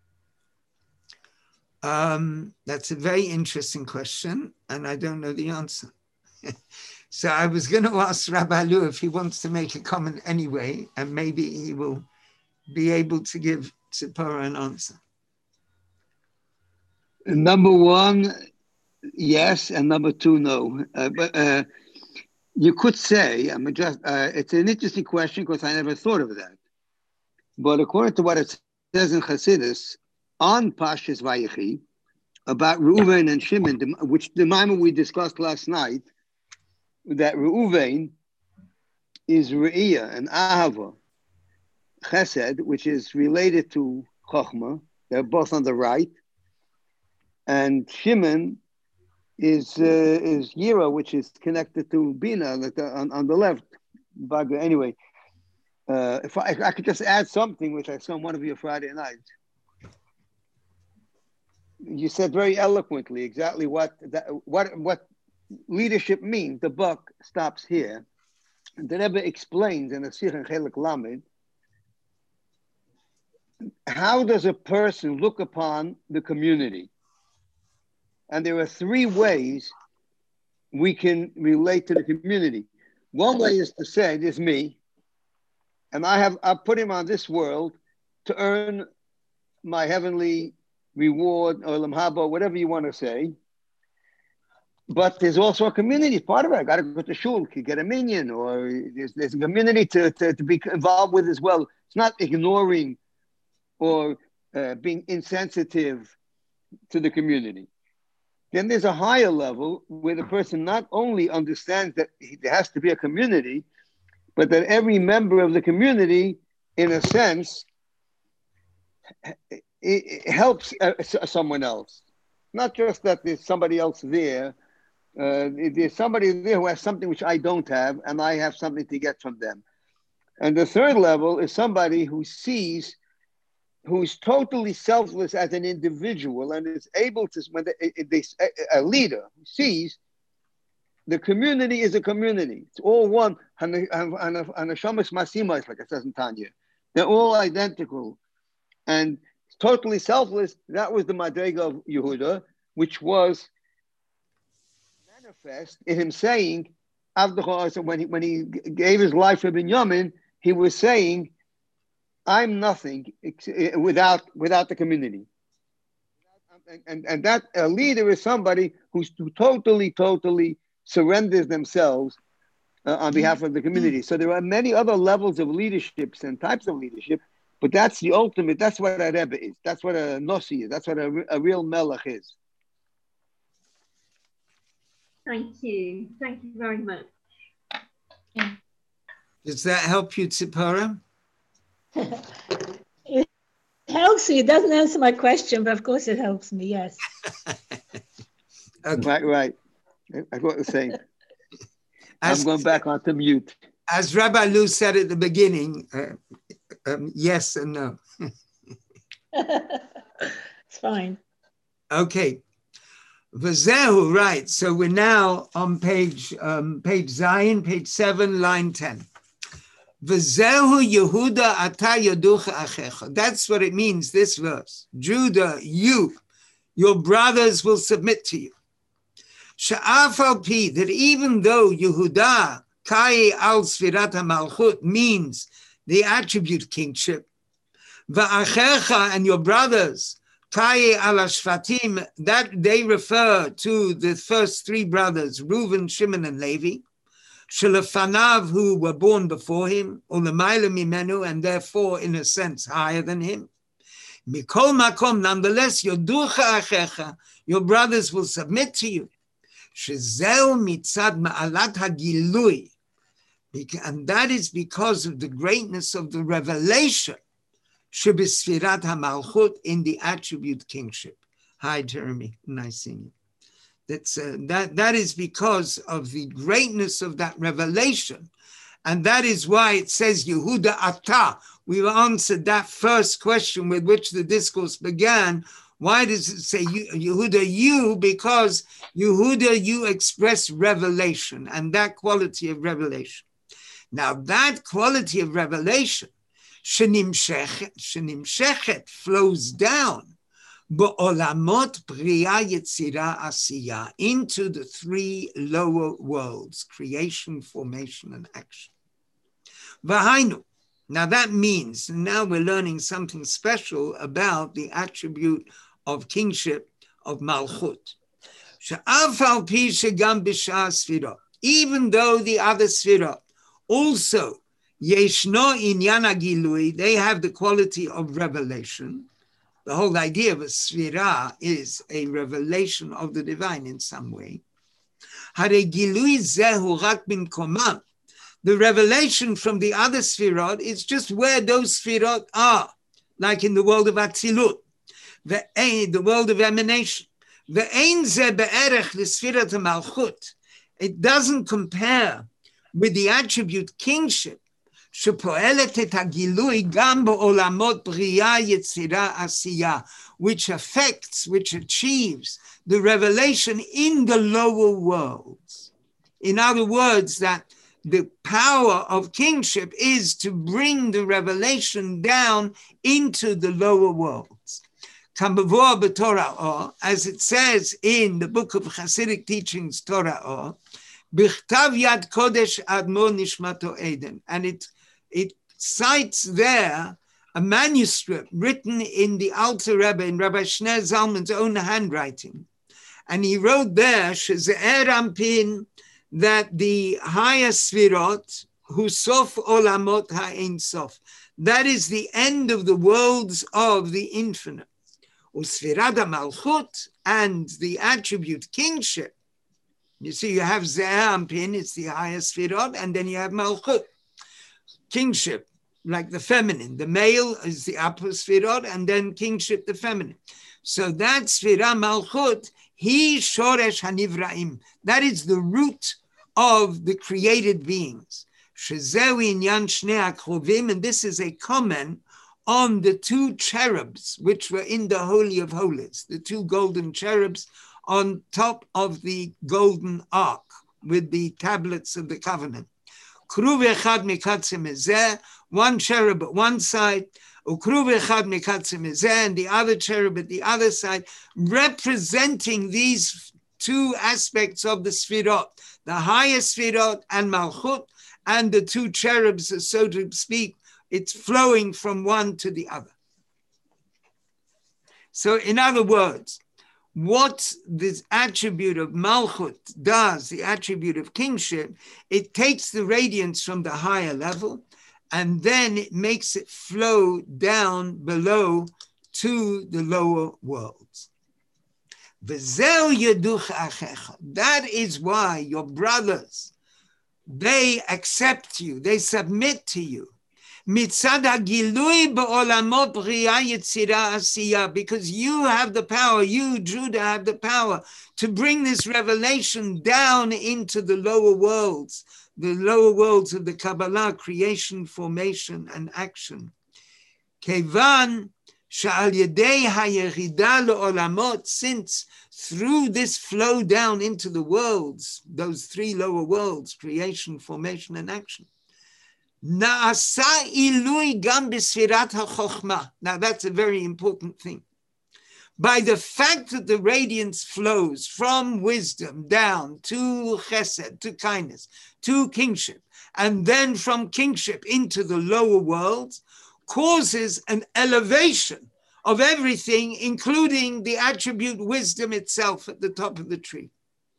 That's a very interesting question, and I don't know the answer. So I was going to ask Rabbi Lu if he wants to make a comment anyway, and maybe he will be able to give Tzipora an answer. Number one, yes, and number two, no. But you could say, it's an interesting question because I never thought of that. But according to what it says in Chassidus, on Pashas Vayechi, about Reuven and Shimon, which the Maimon we discussed last night, that Reuven is Re'iyah and Ahava, Chesed, which is related to Chochmah. They're both on the right. and Shimon is Yira, which is connected to Bina, like on the left. Anyway, if I could just add something, which I saw on one of your Friday nights. You said very eloquently exactly what leadership means. The buck stops here. And the Rebbe explains in the Sikh and Chelik Lamed, how does a person look upon the community? And there are three ways we can relate to the community. One way is to say, this is me, and I put him on this world to earn my heavenly reward, or Olam Haba, whatever you want to say. But there's also a community part of it. I got to go to shul, get a minyan, or there's a community to be involved with as well. It's not ignoring or being insensitive to the community. Then there's a higher level where the person not only understands that there has to be a community, but that every member of the community, in a sense, it helps someone else. Not just that there's somebody else there. There's somebody there who has something which I don't have, and I have something to get from them. And the third level is somebody who sees, who's totally selfless as an individual and is able to, a leader who sees the community is a community. It's all one. Hanashamas Masimas, like it says in Tanya. They're all identical. And totally selfless, that was the Madrega of Yehuda, which was manifest in him saying, when he gave his life for Binyamin, he was saying, I'm nothing without the community. And that a leader is somebody who totally surrenders themselves on behalf of the community. So there are many other levels of leaderships and types of leadership, but that's the ultimate, that's what a Rebbe is. That's what a Nossi is. That's what a real Melech is. Thank you. Thank you very much. Does that help you, Tzipora? It helps me. It doesn't answer my question, but of course it helps me, yes. Okay. Right. I got the same. I'm going back onto mute. As Rabbi Lou said at the beginning, yes and no. It's fine. Okay. Vazehu, right. So we're now on page Zion, page 7, line 10. Vazehu Yehuda ata yaducha achecha. That's what it means, this verse. Judah, your brothers will submit to you. Sha'af al pi, that even though Yehuda kai al sfirat malchut means the attribute kingship, va'achecha, and your brothers kai al shvatim, that they refer to the first three brothers, Reuven, Shimon, and Levi, shelefanav, who were born before him, ulemayla mimenu, and therefore in a sense higher than him. Mikol makom, nonetheless, yoducha achecha, your brothers will submit to you. Shezeu mitzad ma'alat hagilui, and that is because of the greatness of the revelation shebisfirat hamalchut, in the attribute kingship. Hi, Jeremy, nice seeing you. That is because of the greatness of that revelation, and that is why it says Yehuda ata. We've answered that first question with which the discourse began. Why does it say Yehuda, you? Because Yehuda, you express revelation, and that quality of revelation. Now that quality of revelation, shenimshechet, flows down, ba'olamot bria yetzira asiya, into the three lower worlds, creation, formation, and action. V'hainu. Now that means, now we're learning something special about the attribute of kingship, of malchut. Even though the other sfirot also, yeshno inyan hagilui, they have the quality of revelation. The whole idea of a sfira is a revelation of the divine in some way. Harei gilui zehu rak bimkomam. The revelation from the other sfirot is just where those sfirot are, like in the world of Atzilut, the world of emanation. Ve'ein ze be'erech l'sfirat ha'malchut. It doesn't compare with the attribute kingship, שפועלת את הגילוי גם בעולמות בריאה, יצירה, עשייה, which affects, which achieves the revelation in the lower worlds. In other words, that the power of kingship is to bring the revelation down into the lower worlds. Kamavor b'Torah Or, as it says in the book of Hasidic teachings, Torah Or, Bichtav Yad Kodesh Admor Nishmato Eden, and it cites there a manuscript written in the Alter Rebbe, in Rabbi Shneur Zalman's own handwriting. And he wrote there, Sheze'er Ampin, that the higher Sfirot, Hu Sof Olamot Ha'ein Sof, that is the end of the worlds of the infinite. Usfirat HaMalchut, and the attribute kingship. You see, you have Ze'er Ampin, it's the higher Sfirot, and then you have Malchut, kingship, like the feminine. The male is the upper Sfirot, and then kingship, the feminine. So that Sfirah Malchut, he Shoresh Hanivraim. That is the root of the created beings. Shezeu inyan shnei hakrovim, and this is a comment on the two cherubs which were in the Holy of Holies, the two golden cherubs on top of the golden ark with the tablets of the covenant. Kruv echad mikatzim ezeh, one cherub at one side, ukruv echad mikatzim ezeh, and the other cherub at the other side, representing these two aspects of the Sfirot, the higher Sfirot and Malchut, and the two cherubs, so to speak, it's flowing from one to the other. So in other words, what this attribute of Malchut does, the attribute of kingship, it takes the radiance from the higher level and then it makes it flow down below to the lower worlds. That is why your brothers, they accept you, they submit to you. Because you have the power, you, Judah, have the power to bring this revelation down into the lower worlds of the Kabbalah, creation, formation, and action. Since through this flow down into the worlds, those three lower worlds, creation, formation, and action, now that's a very important thing. By the fact that the radiance flows from wisdom down to chesed, to kindness, to kingship, and then from kingship into the lower worlds, causes an elevation of everything, including the attribute wisdom itself at the top of the tree.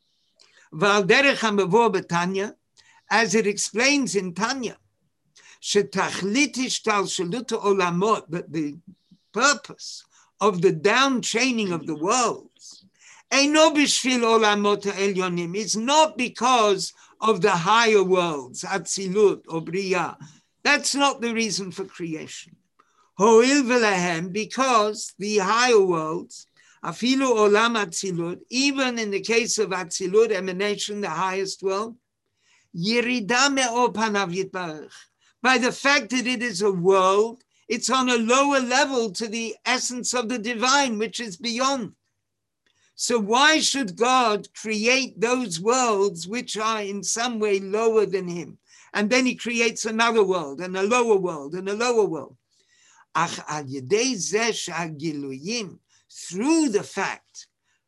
As it explains in Tanya, that the purpose of the down chaining of the worlds is not because of the higher worlds, Atzilut or Bria. That's not the reason for creation. Because the higher worlds, Afilu Olam Atzilut, even in the case of Atzilut, emanation, the highest world, Yerida me'or panav yitbarach. By the fact that it is a world, it's on a lower level to the essence of the divine, which is beyond. So why should God create those worlds which are in some way lower than him? And then he creates another world and a lower world and a lower world. Through the fact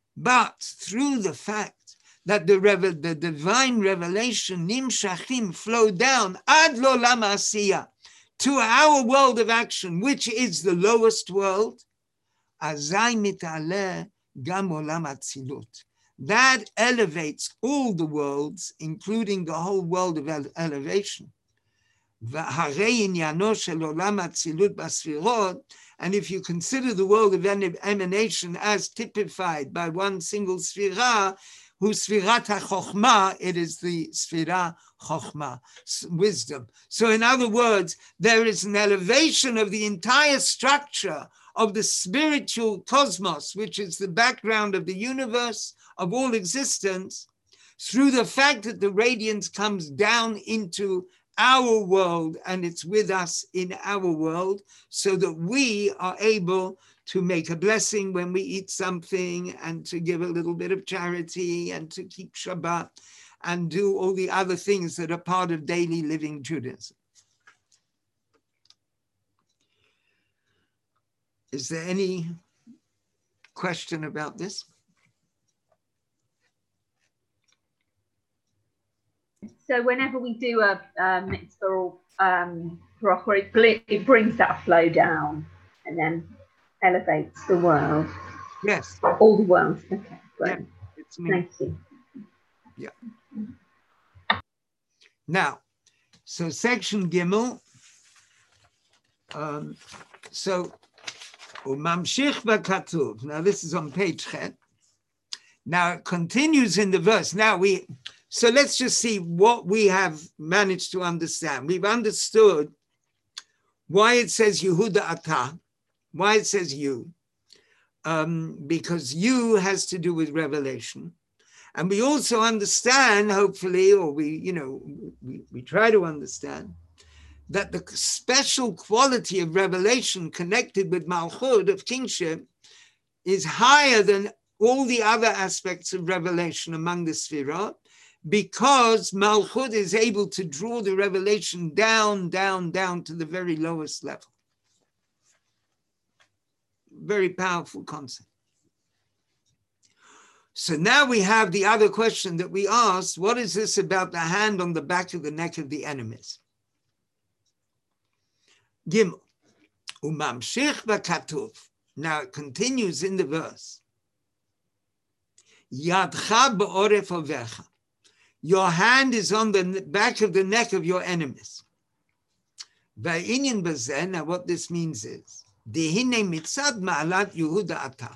that the divine revelation nimshachim flow down ad l'olam ha'asiyah, to our world of action, which is the lowest world, azay mitaleh gam olam atzilut. That elevates all the worlds, including the whole world of elevation. V'harei inyano shel olam atzilut basfirot, and if you consider the world of emanation as typified by one single sfirah, whose Sfirat HaChochmah, it is the Sfirah Chochmah, wisdom. So in other words, there is an elevation of the entire structure of the spiritual cosmos, which is the background of the universe, of all existence, through the fact that the radiance comes down into our world and it's with us in our world, so that we are able to make a blessing when we eat something and to give a little bit of charity and to keep Shabbat and do all the other things that are part of daily living Judaism. Is there any question about this? So whenever we do a mitzvah or bracha, it brings that flow down and then elevates the world. Yes. All the world. Okay, great. Yeah, it's me. Thank you. Yeah. Now, so section Gimel. So, Umamshich v'katuv. Now this is on page Chet. Now it continues in the verse. So let's just see what we have managed to understand. We've understood why it says Yehuda Atah, why it says you, because you has to do with revelation. And we also understand, hopefully, or we try to understand, that the special quality of revelation connected with Malchut, of kingship, is higher than all the other aspects of revelation among the Sfirot, because Malchut is able to draw the revelation down to the very lowest level. Very powerful concept. So now we have the other question that we asked: what is this about the hand on the back of the neck of the enemies? Gimel. Umamshich v'katuv. Now it continues in the verse. Yadcha ba'oref ovecha. Your hand is on the back of the neck of your enemies. Va'inyan b'zeh. Now what this means is, dehine mitzad ma'alat Yehuda Atah.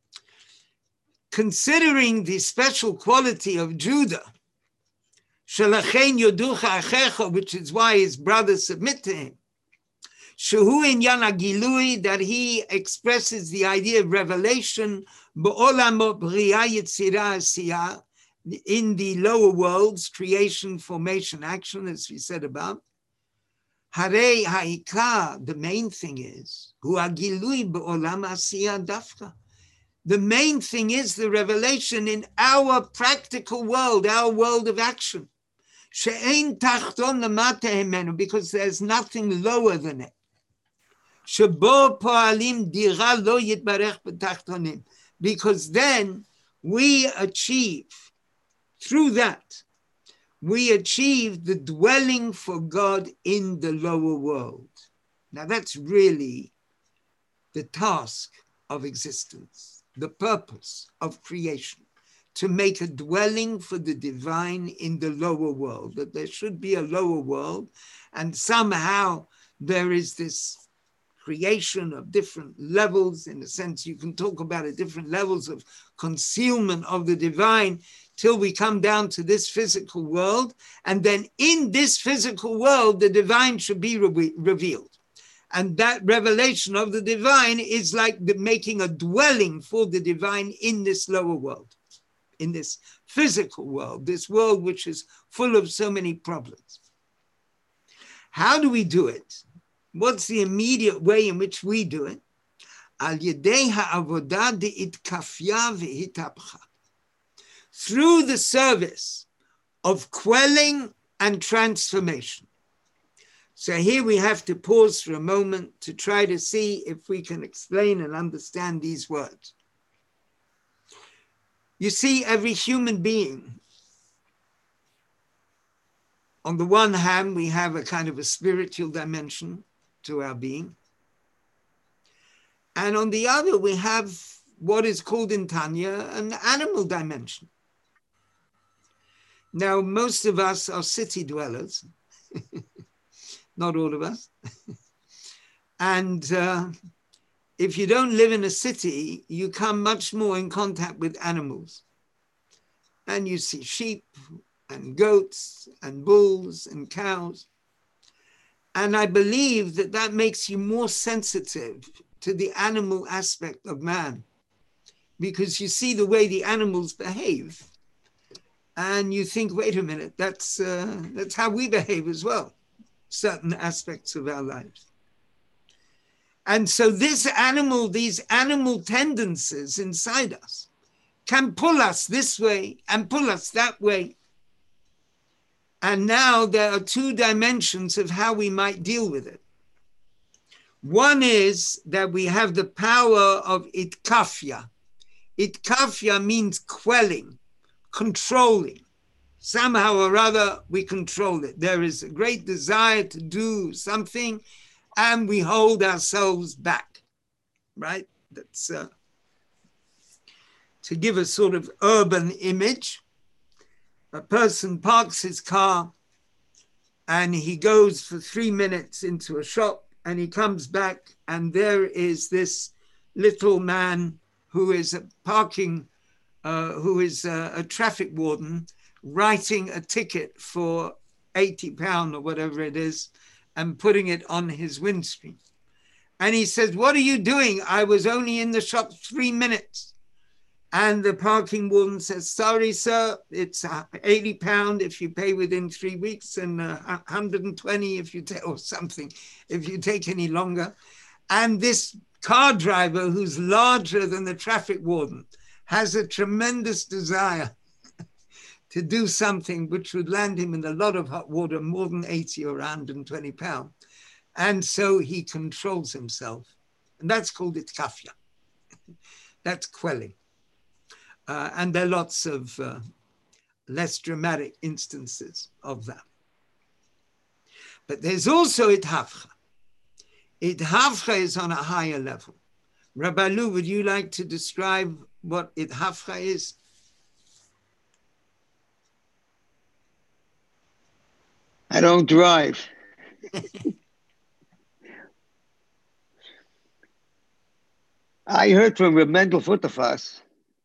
Considering the special quality of Judah, Shalachein yoducha achecha, which is why his brothers submit to him, Shehu inyan hagilui, that he expresses the idea of revelation, ba'olamot b'riya yitzira asiyah, in the lower worlds, creation, formation, action, as we said above. Harei ha'ikar, the main thing is, hu hagilui ba'olam asiyah dafka. The main thing is the revelation in our practical world, our world of action. She'ein tachton lamata himenu, because there's nothing lower than it. Shebo po'alim dira lo yitbarech b'tachtonim, because then we achieve, through that, we achieve the dwelling for God in the lower world. Now that's really the task of existence, the purpose of creation, to make a dwelling for the divine in the lower world, that there should be a lower world, and somehow there is this creation of different levels. In a sense, you can talk about it, different levels of concealment of the divine, till we come down to this physical world, and then in this physical world, the divine should be revealed. And that revelation of the divine is like making a dwelling for the divine in this lower world, in this physical world, this world which is full of so many problems. How do we do it? What's the immediate way in which we do it? Al yedei ha'avodah de'itkafya ve'hitapcha. Through the service of quelling and transformation. So here we have to pause for a moment to try to see if we can explain and understand these words. You see, every human being, on the one hand, we have a kind of a spiritual dimension to our being. And on the other, we have what is called in Tanya an animal dimension. Now, most of us are city dwellers. Not all of us. And if you don't live in a city, you come much more in contact with animals. And you see sheep and goats and bulls and cows. And I believe that that makes you more sensitive to the animal aspect of man, because you see the way the animals behave, and you think, wait a minute, that's how we behave as well, certain aspects of our lives. And so these animal tendencies inside us can pull us this way and pull us that way. And now there are two dimensions of how we might deal with it. One is that we have the power of itkafia. Itkafia means quelling, controlling. Somehow or other, we control it. There is a great desire to do something, and we hold ourselves back, right? That's to give a sort of urban image. A person parks his car and he goes for 3 minutes into a shop, and he comes back, and there is this little man who is a traffic warden, writing a ticket for £80 or whatever it is, and putting it on his windscreen. And he says, "What are you doing? I was only in the shop 3 minutes." And the parking warden says, "Sorry, sir, it's £80 if you pay within 3 weeks, and 120 if you take, or something, if you take any longer." And this car driver, who's larger than the traffic warden, has a tremendous desire to do something which would land him in a lot of hot water, more than 80 or 120 pounds. And so he controls himself. And that's called itkafia. That's quelling. And there are lots of less dramatic instances of that. But there's also ithavcha. Ithavcha is on a higher level. Rabbi Lou, would you like to describe what ithavcha is? I don't drive. I heard from Reb Mendel Futterfass,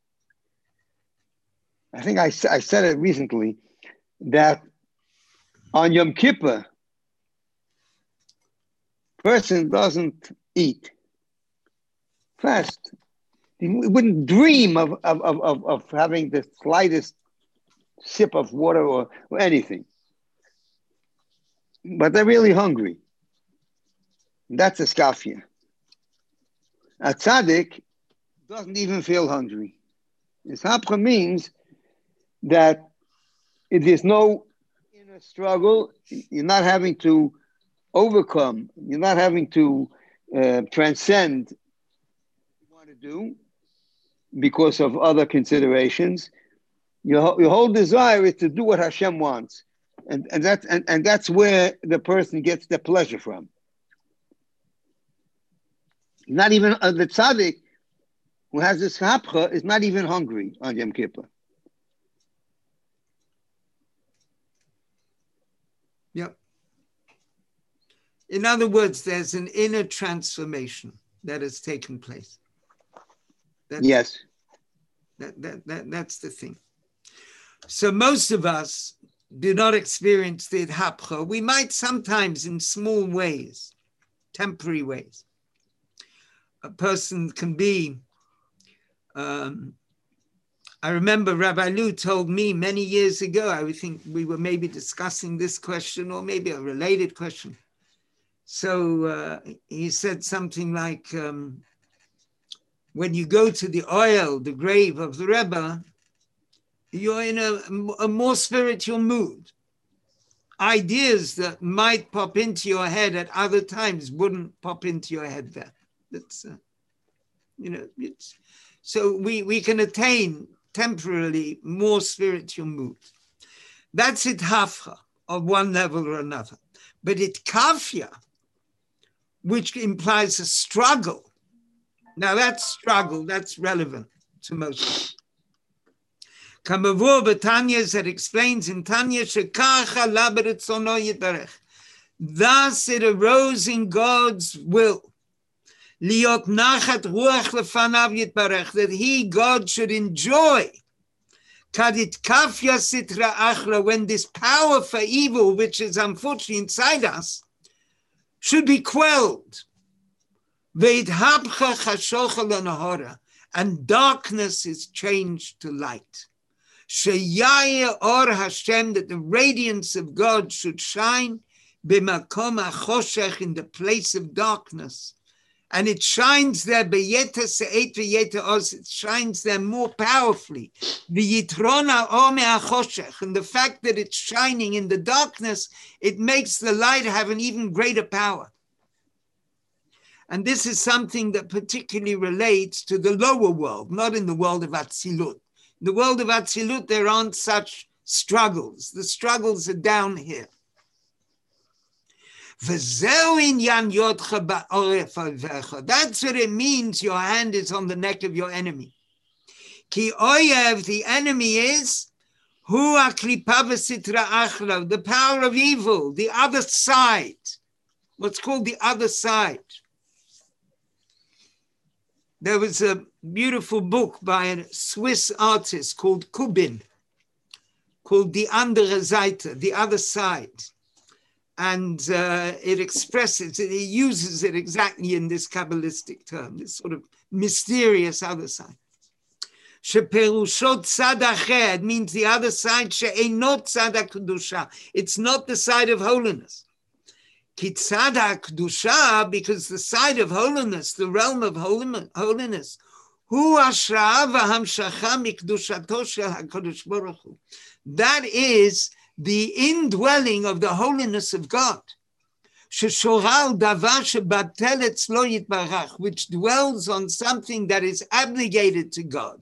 I think I said it recently, that on Yom Kippur, person doesn't eat, fast. He wouldn't dream of having the slightest sip of water or anything. But they're really hungry. That's a skafia. A tzaddik doesn't even feel hungry. Ishapcha means that it is no inner struggle. You're not having to overcome. You're not having to transcend what you want to do because of other considerations. Your whole desire is to do what Hashem wants. And that's where the person gets the pleasure from. Not even the tzaddik who has this hapcha is not even hungry on Yom Kippur. Yep. In other words, there's an inner transformation that has taken place. Yes. That's the thing. So most of us do not experience the hapcha. We might sometimes in small ways, temporary ways. A person can be, I remember Rabbi Lou told me many years ago, I would think we were maybe discussing this question or maybe a related question. So he said something like, when you go to the grave of the Rebbe, you're in a more spiritual mood. Ideas that might pop into your head at other times wouldn't pop into your head there. That's, so we can attain temporarily more spiritual mood. That's itkafia of one level or another. But itkafia, which implies a struggle. Now that struggle, that's relevant to most people. Kamavur b'Tanya, that explains in Tanya, shekacha laberitzono yitarech. Thus it arose in God's will. Liot nachat ruach lefanav yitbarech, that he, God, should enjoy. Kadit kafya sitra achra, when this power for evil, which is unfortunately inside us, should be quelled. And darkness is changed to light. Sheyaya or Hashem, that the radiance of God should shine b'makom hachoshech, in the place of darkness. And it shines there, b'yeta se'et v'yeta oz, it shines there more powerfully. V'yitrona or me'achoshech, and the fact that it's shining in the darkness, it makes the light have an even greater power. And this is something that particularly relates to the lower world, not in the world of Atzilut. In the world of Atzilut, there aren't such struggles. The struggles are down here. That's what it means, your hand is on the neck of your enemy. Ki oyev, the enemy is hu aklipa v'sitra achla, the power of evil, the other side. What's called the other side. There was a beautiful book by a Swiss artist called Kubin, called Die andere Seite, the other side. And it expresses, it uses it exactly in this Kabbalistic term, this sort of mysterious other side. Sheperushot tzad acher, it means the other side, she'enot tzad ha'kedusha. It's not the side of holiness. Ki tzad ha'kedusha, because the side of holiness, the realm of holiness, hu hashra'a v'hamshacha mikdushato shel HaKadosh Baruch Hu. That is the indwelling of the holiness of God, which dwells on something that is abnegated to God.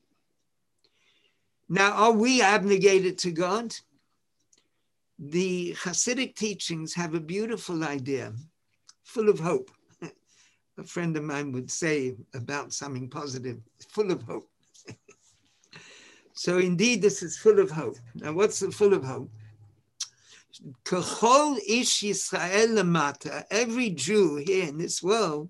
Now, are we abnegated to God? The Hasidic teachings have a beautiful idea, full of hope. A friend of mine would say about something positive, full of hope. So indeed, this is full of hope. Now, what's the full of hope? K'chol ish Yisrael lamata, every Jew here in this world,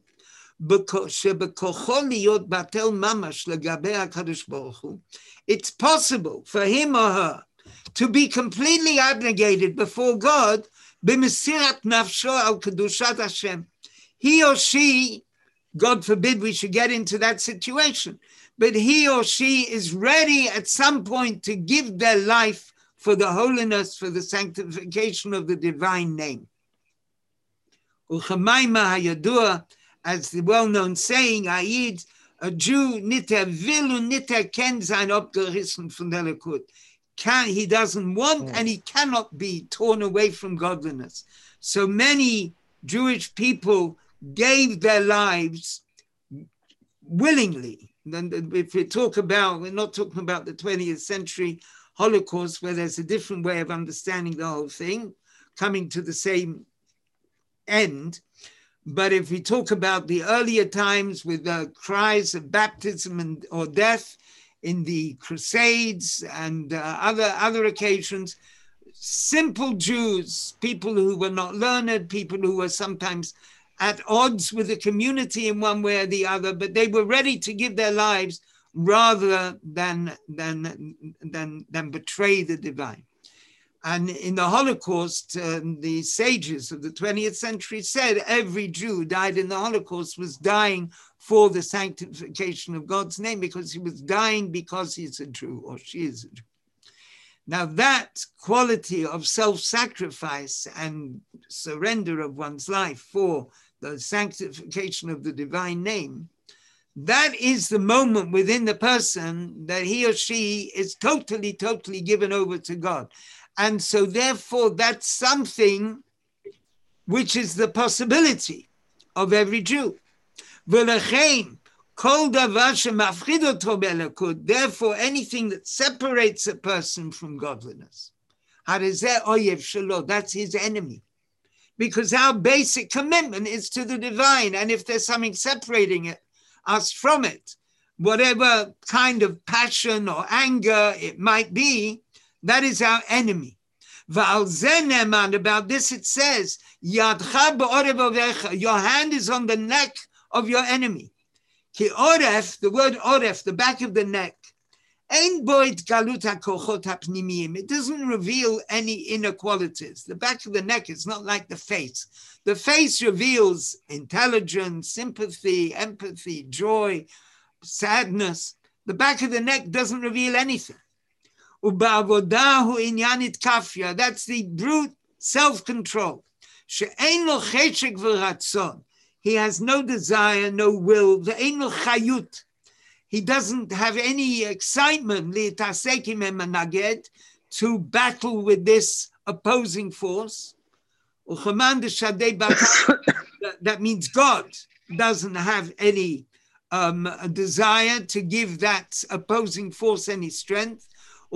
shebekochol liyot batel mamash legabe HaKadosh Baruch Hu, it's possible for him or her to be completely abnegated before God, b'mesirat nafsho al kedushat Hashem. He or she, God forbid we should get into that situation, but he or she is ready at some point to give their life for the holiness, for the sanctification of the divine name. Uchamayma hayadua, as the well-known saying, Ayid, a Jew niter will und niter ken sein abgerissen von der Likud. He doesn't want and he cannot be torn away from godliness. So many Jewish people gave their lives willingly. Then if we talk about, we're not talking about the 20th century Holocaust, where there's a different way of understanding the whole thing, coming to the same end. But if we talk about the earlier times with the cries of baptism or death in the Crusades and other occasions, simple Jews, people who were not learned, people who were sometimes at odds with the community in one way or the other, but they were ready to give their lives rather than betray the divine. And in the Holocaust, the sages of the 20th century said every Jew who died in the Holocaust was dying for the sanctification of God's name, because he was dying because he's a Jew or she is a Jew. Now that quality of self-sacrifice and surrender of one's life for the sanctification of the divine name, that is the moment within the person that he or she is totally given over to God. And so therefore that's something which is the possibility of every Jew. Therefore anything that separates a person from godliness, that's his enemy. Because our basic commitment is to the divine. And if there's something separating us from it, whatever kind of passion or anger it might be, that is our enemy. About this it says, your hand is on the neck of your enemy. Ki oref, the word oref, the back of the neck. It doesn't reveal any inner qualities. The back of the neck is not like the face. The face reveals intelligence, sympathy, empathy, joy, sadness. The back of the neck doesn't reveal anything. That's the brute self-control. He has no desire, no will. He doesn't have any excitement to battle with this opposing force. That means God doesn't have any desire to give that opposing force any strength.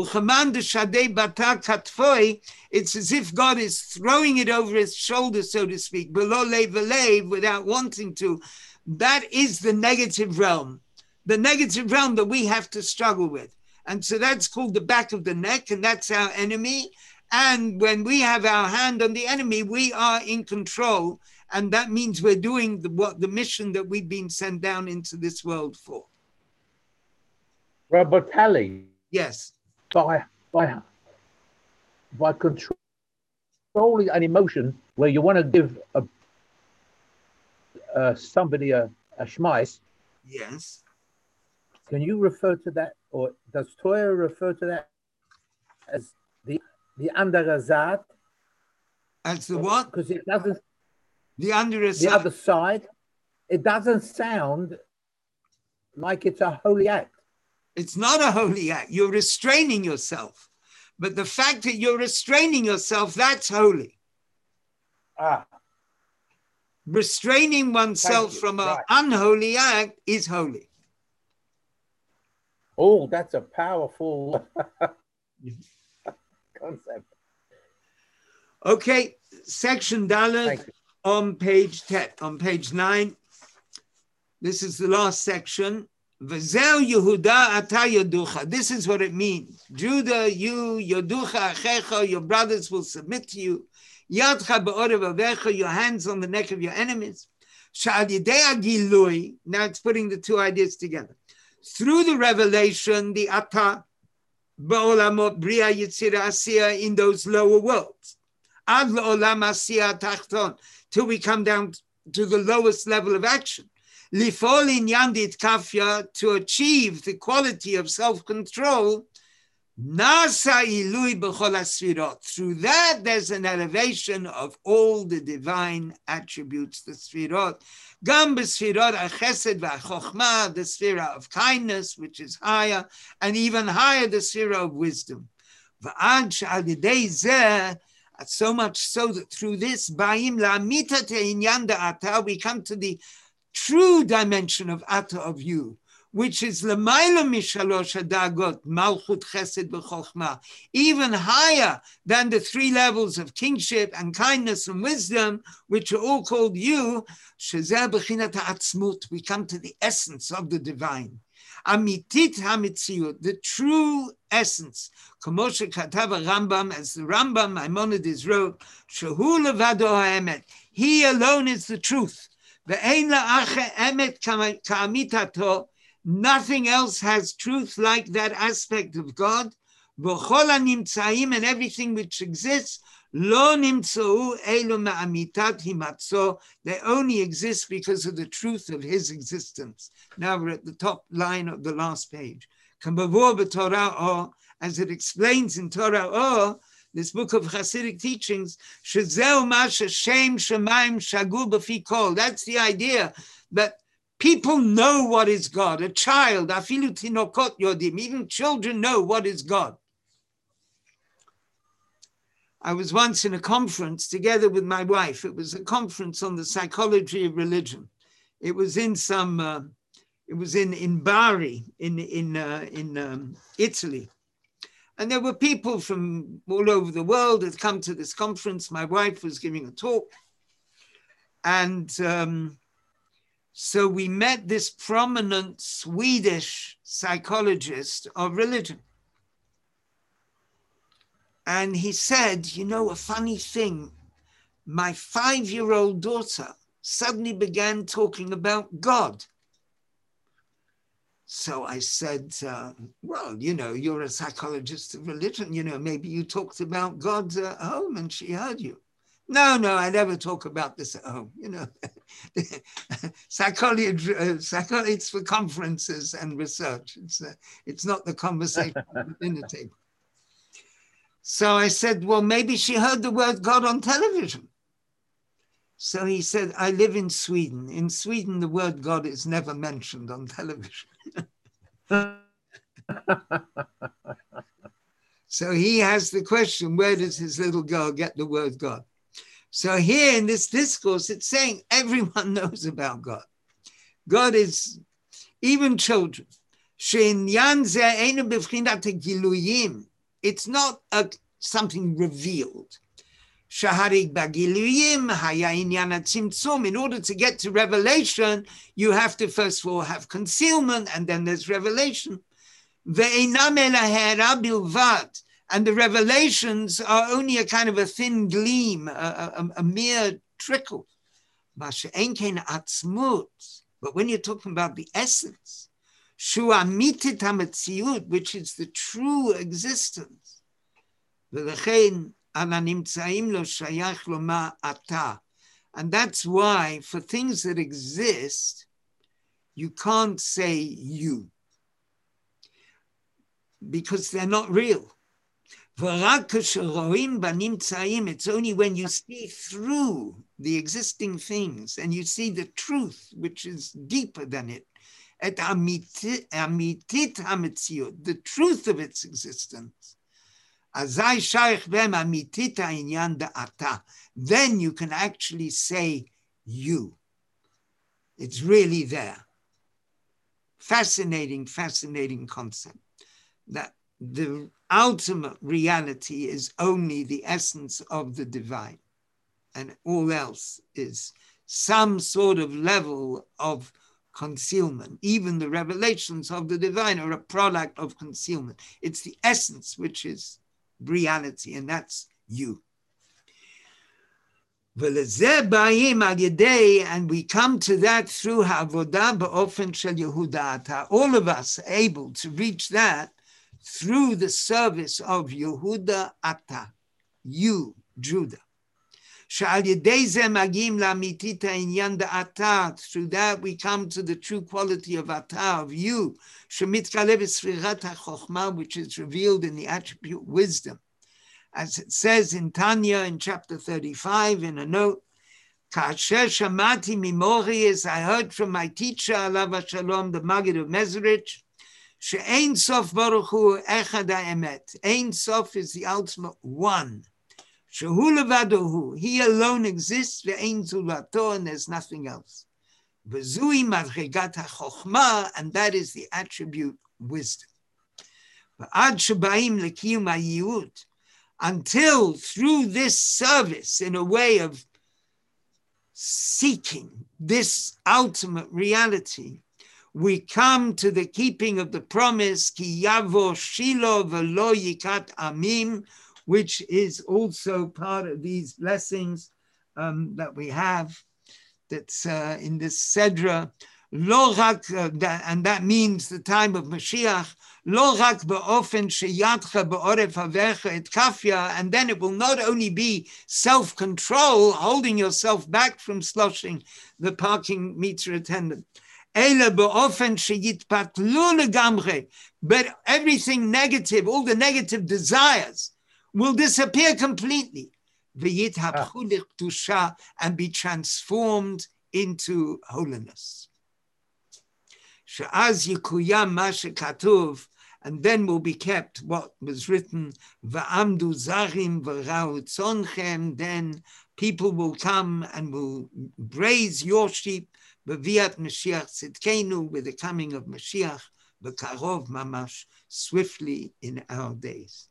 It's as if God is throwing it over his shoulder, so to speak, without wanting to. That is the negative realm. The negative realm that we have to struggle with. And so that's called the back of the neck, and that's our enemy. And when we have our hand on the enemy, we are in control. And that means we're doing the mission that we've been sent down into this world for. Rabbi Tali. Yes. By controlling an emotion where you want to give somebody a shmais. Yes. Can you refer to that, or does Torah refer to that as the anderazat? As the what? Because it doesn't. The anderazat. The other side. It doesn't sound like it's a holy act. It's not a holy act. You're restraining yourself. But the fact that you're restraining yourself, that's holy. Restraining oneself from an unholy act is holy. Oh, that's a powerful concept. Okay, section Dalet on page 10, on page 9. This is the last section. V'zel Yehuda ata yoducha. This is what it means. Judah, you, yoducha achecha, your brothers will submit to you. Yadcha be'orev avecha, your hands on the neck of your enemies. Sha'al yidei agilui. Now it's putting the two ideas together. Through the revelation, the ata, ba'olamot bria yitzira asiya, in those lower worlds. Ad la'olam asiya tachton, till we come down to the lowest level of action. Lifol in yandit kafya, to achieve the quality of self-control. Nasa ilui b'chol asfirot. Through that, there's an elevation of all the divine attributes, the sfirot. Gam b'sfirot achesed v'achochma, the sphera of kindness, which is higher, and even higher, the sphera of wisdom. V'ad she'al yedei zeh, so much so that through this, ba'im la'amita te'inyan da'ata, we come to the true dimension of Ata, of you, which is L'mayla mishalosh hadagot, malchut chesed v'chochma, even higher than the three levels of kingship and kindness and wisdom, which are all called you. Shezeh b'chinat ha'atzmut, we come to the essence of the divine. Amitit ha'mitziut, the true essence. Kamosha katava Rambam, as the Rambam Maimonides wrote, Shehu levado ha'emet, he alone is the truth. Nothing else has truth like that aspect of God. And everything which exists, they only exist because of the truth of his existence. Now we're at the top line of the last page. As it explains in Torah, this book of Hasidic teachings, that's the idea that people know what is God. A child, even children know what is God. I was once in a conference together with my wife. It was a conference on the psychology of religion. It was in Bari, in Italy. And there were people from all over the world that had come to this conference. My wife was giving a talk. And so we met this prominent Swedish psychologist of religion. And he said, you know, a funny thing, my 5-year-old daughter suddenly began talking about God. So I said, well, you know, you're a psychologist of religion, you know, maybe you talked about God at home and she heard you. No, I never talk about this at home, you know. Psychology, it's for conferences and research. It's not the conversation at the dinner table. So I said, well, maybe she heard the word God on television. So he said, I live in Sweden. In Sweden, the word God is never mentioned on television. So he has the question, where does his little girl get the word God? So here in this discourse, it's saying everyone knows about God. God is, even children. It's not something revealed. In order to get to revelation, you have to first of all have concealment, and then there's revelation. And the revelations are only a kind of a thin gleam, a mere trickle. But when you're talking about the essence, which is the true existence, and that's why for things that exist, you can't say you, because they're not real. It's only when you see through the existing things and you see the truth, which is deeper than it, the truth of its existence, then you can actually say you. It's really there. Fascinating concept. That the ultimate reality is only the essence of the divine, and all else is some sort of level of concealment. Even the revelations of the divine are a product of concealment. It's the essence which is reality, and that's you. And we come to that through Havodah Ba'ofen Shel Yehuda. All of us are able to reach that through the service of Yehuda Ata, you, Judah. Through that we come to the true quality of Ata, of you, which is revealed in the attribute wisdom. As it says in Tanya in chapter 35 in a note, I heard from my teacher, Alav Shalom, the Maggid of Mezrich, She'ein Sof Baruch Hu Echad HaEmet. Ein Sof is the ultimate one. Shehu levadohu, he alone exists, ve'ein zulato, and there's nothing else. V'zui madregat ha'chochma, and that is the attribute wisdom. V'ad shebaim lekiyum ha'yiyut, until through this service, in a way of seeking this ultimate reality, we come to the keeping of the promise, ki yavo shilo v'lo yikat amim, which is also part of these blessings that we have, that's in this Sedra. Lo rak, and that means the time of Mashiach, lo rak ba'ofen sheyatcha ba'oref havecha et kafya, and then it will not only be self-control, holding yourself back from sloshing the parking meter attendant, but everything negative, all the negative desires will disappear completely. And be transformed into holiness. And then will be kept what was written, then people will come and will raise your sheep, B'viat Mashiach Tzidkenu, with the coming of Mashiach, B'karov Mamash, swiftly in our days.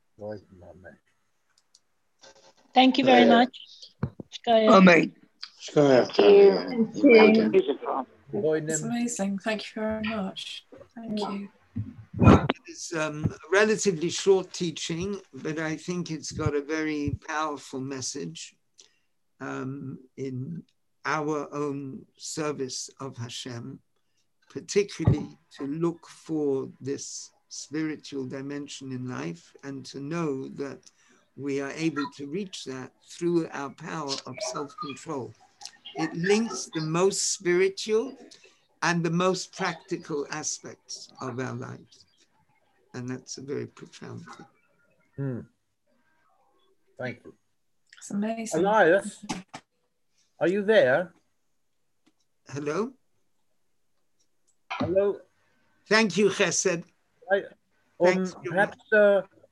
Thank you very much. Amen. Thank you. It's amazing. Thank you very much. Thank you. It's a relatively short teaching, but I think it's got a very powerful message in our own service of Hashem, particularly to look for this spiritual dimension in life and to know that we are able to reach that through our power of self-control. It links the most spiritual and the most practical aspects of our lives. And that's a very profound thing. Thank you. It's amazing. Elias, are you there? Hello? Hello? Thank you, Chesed. Perhaps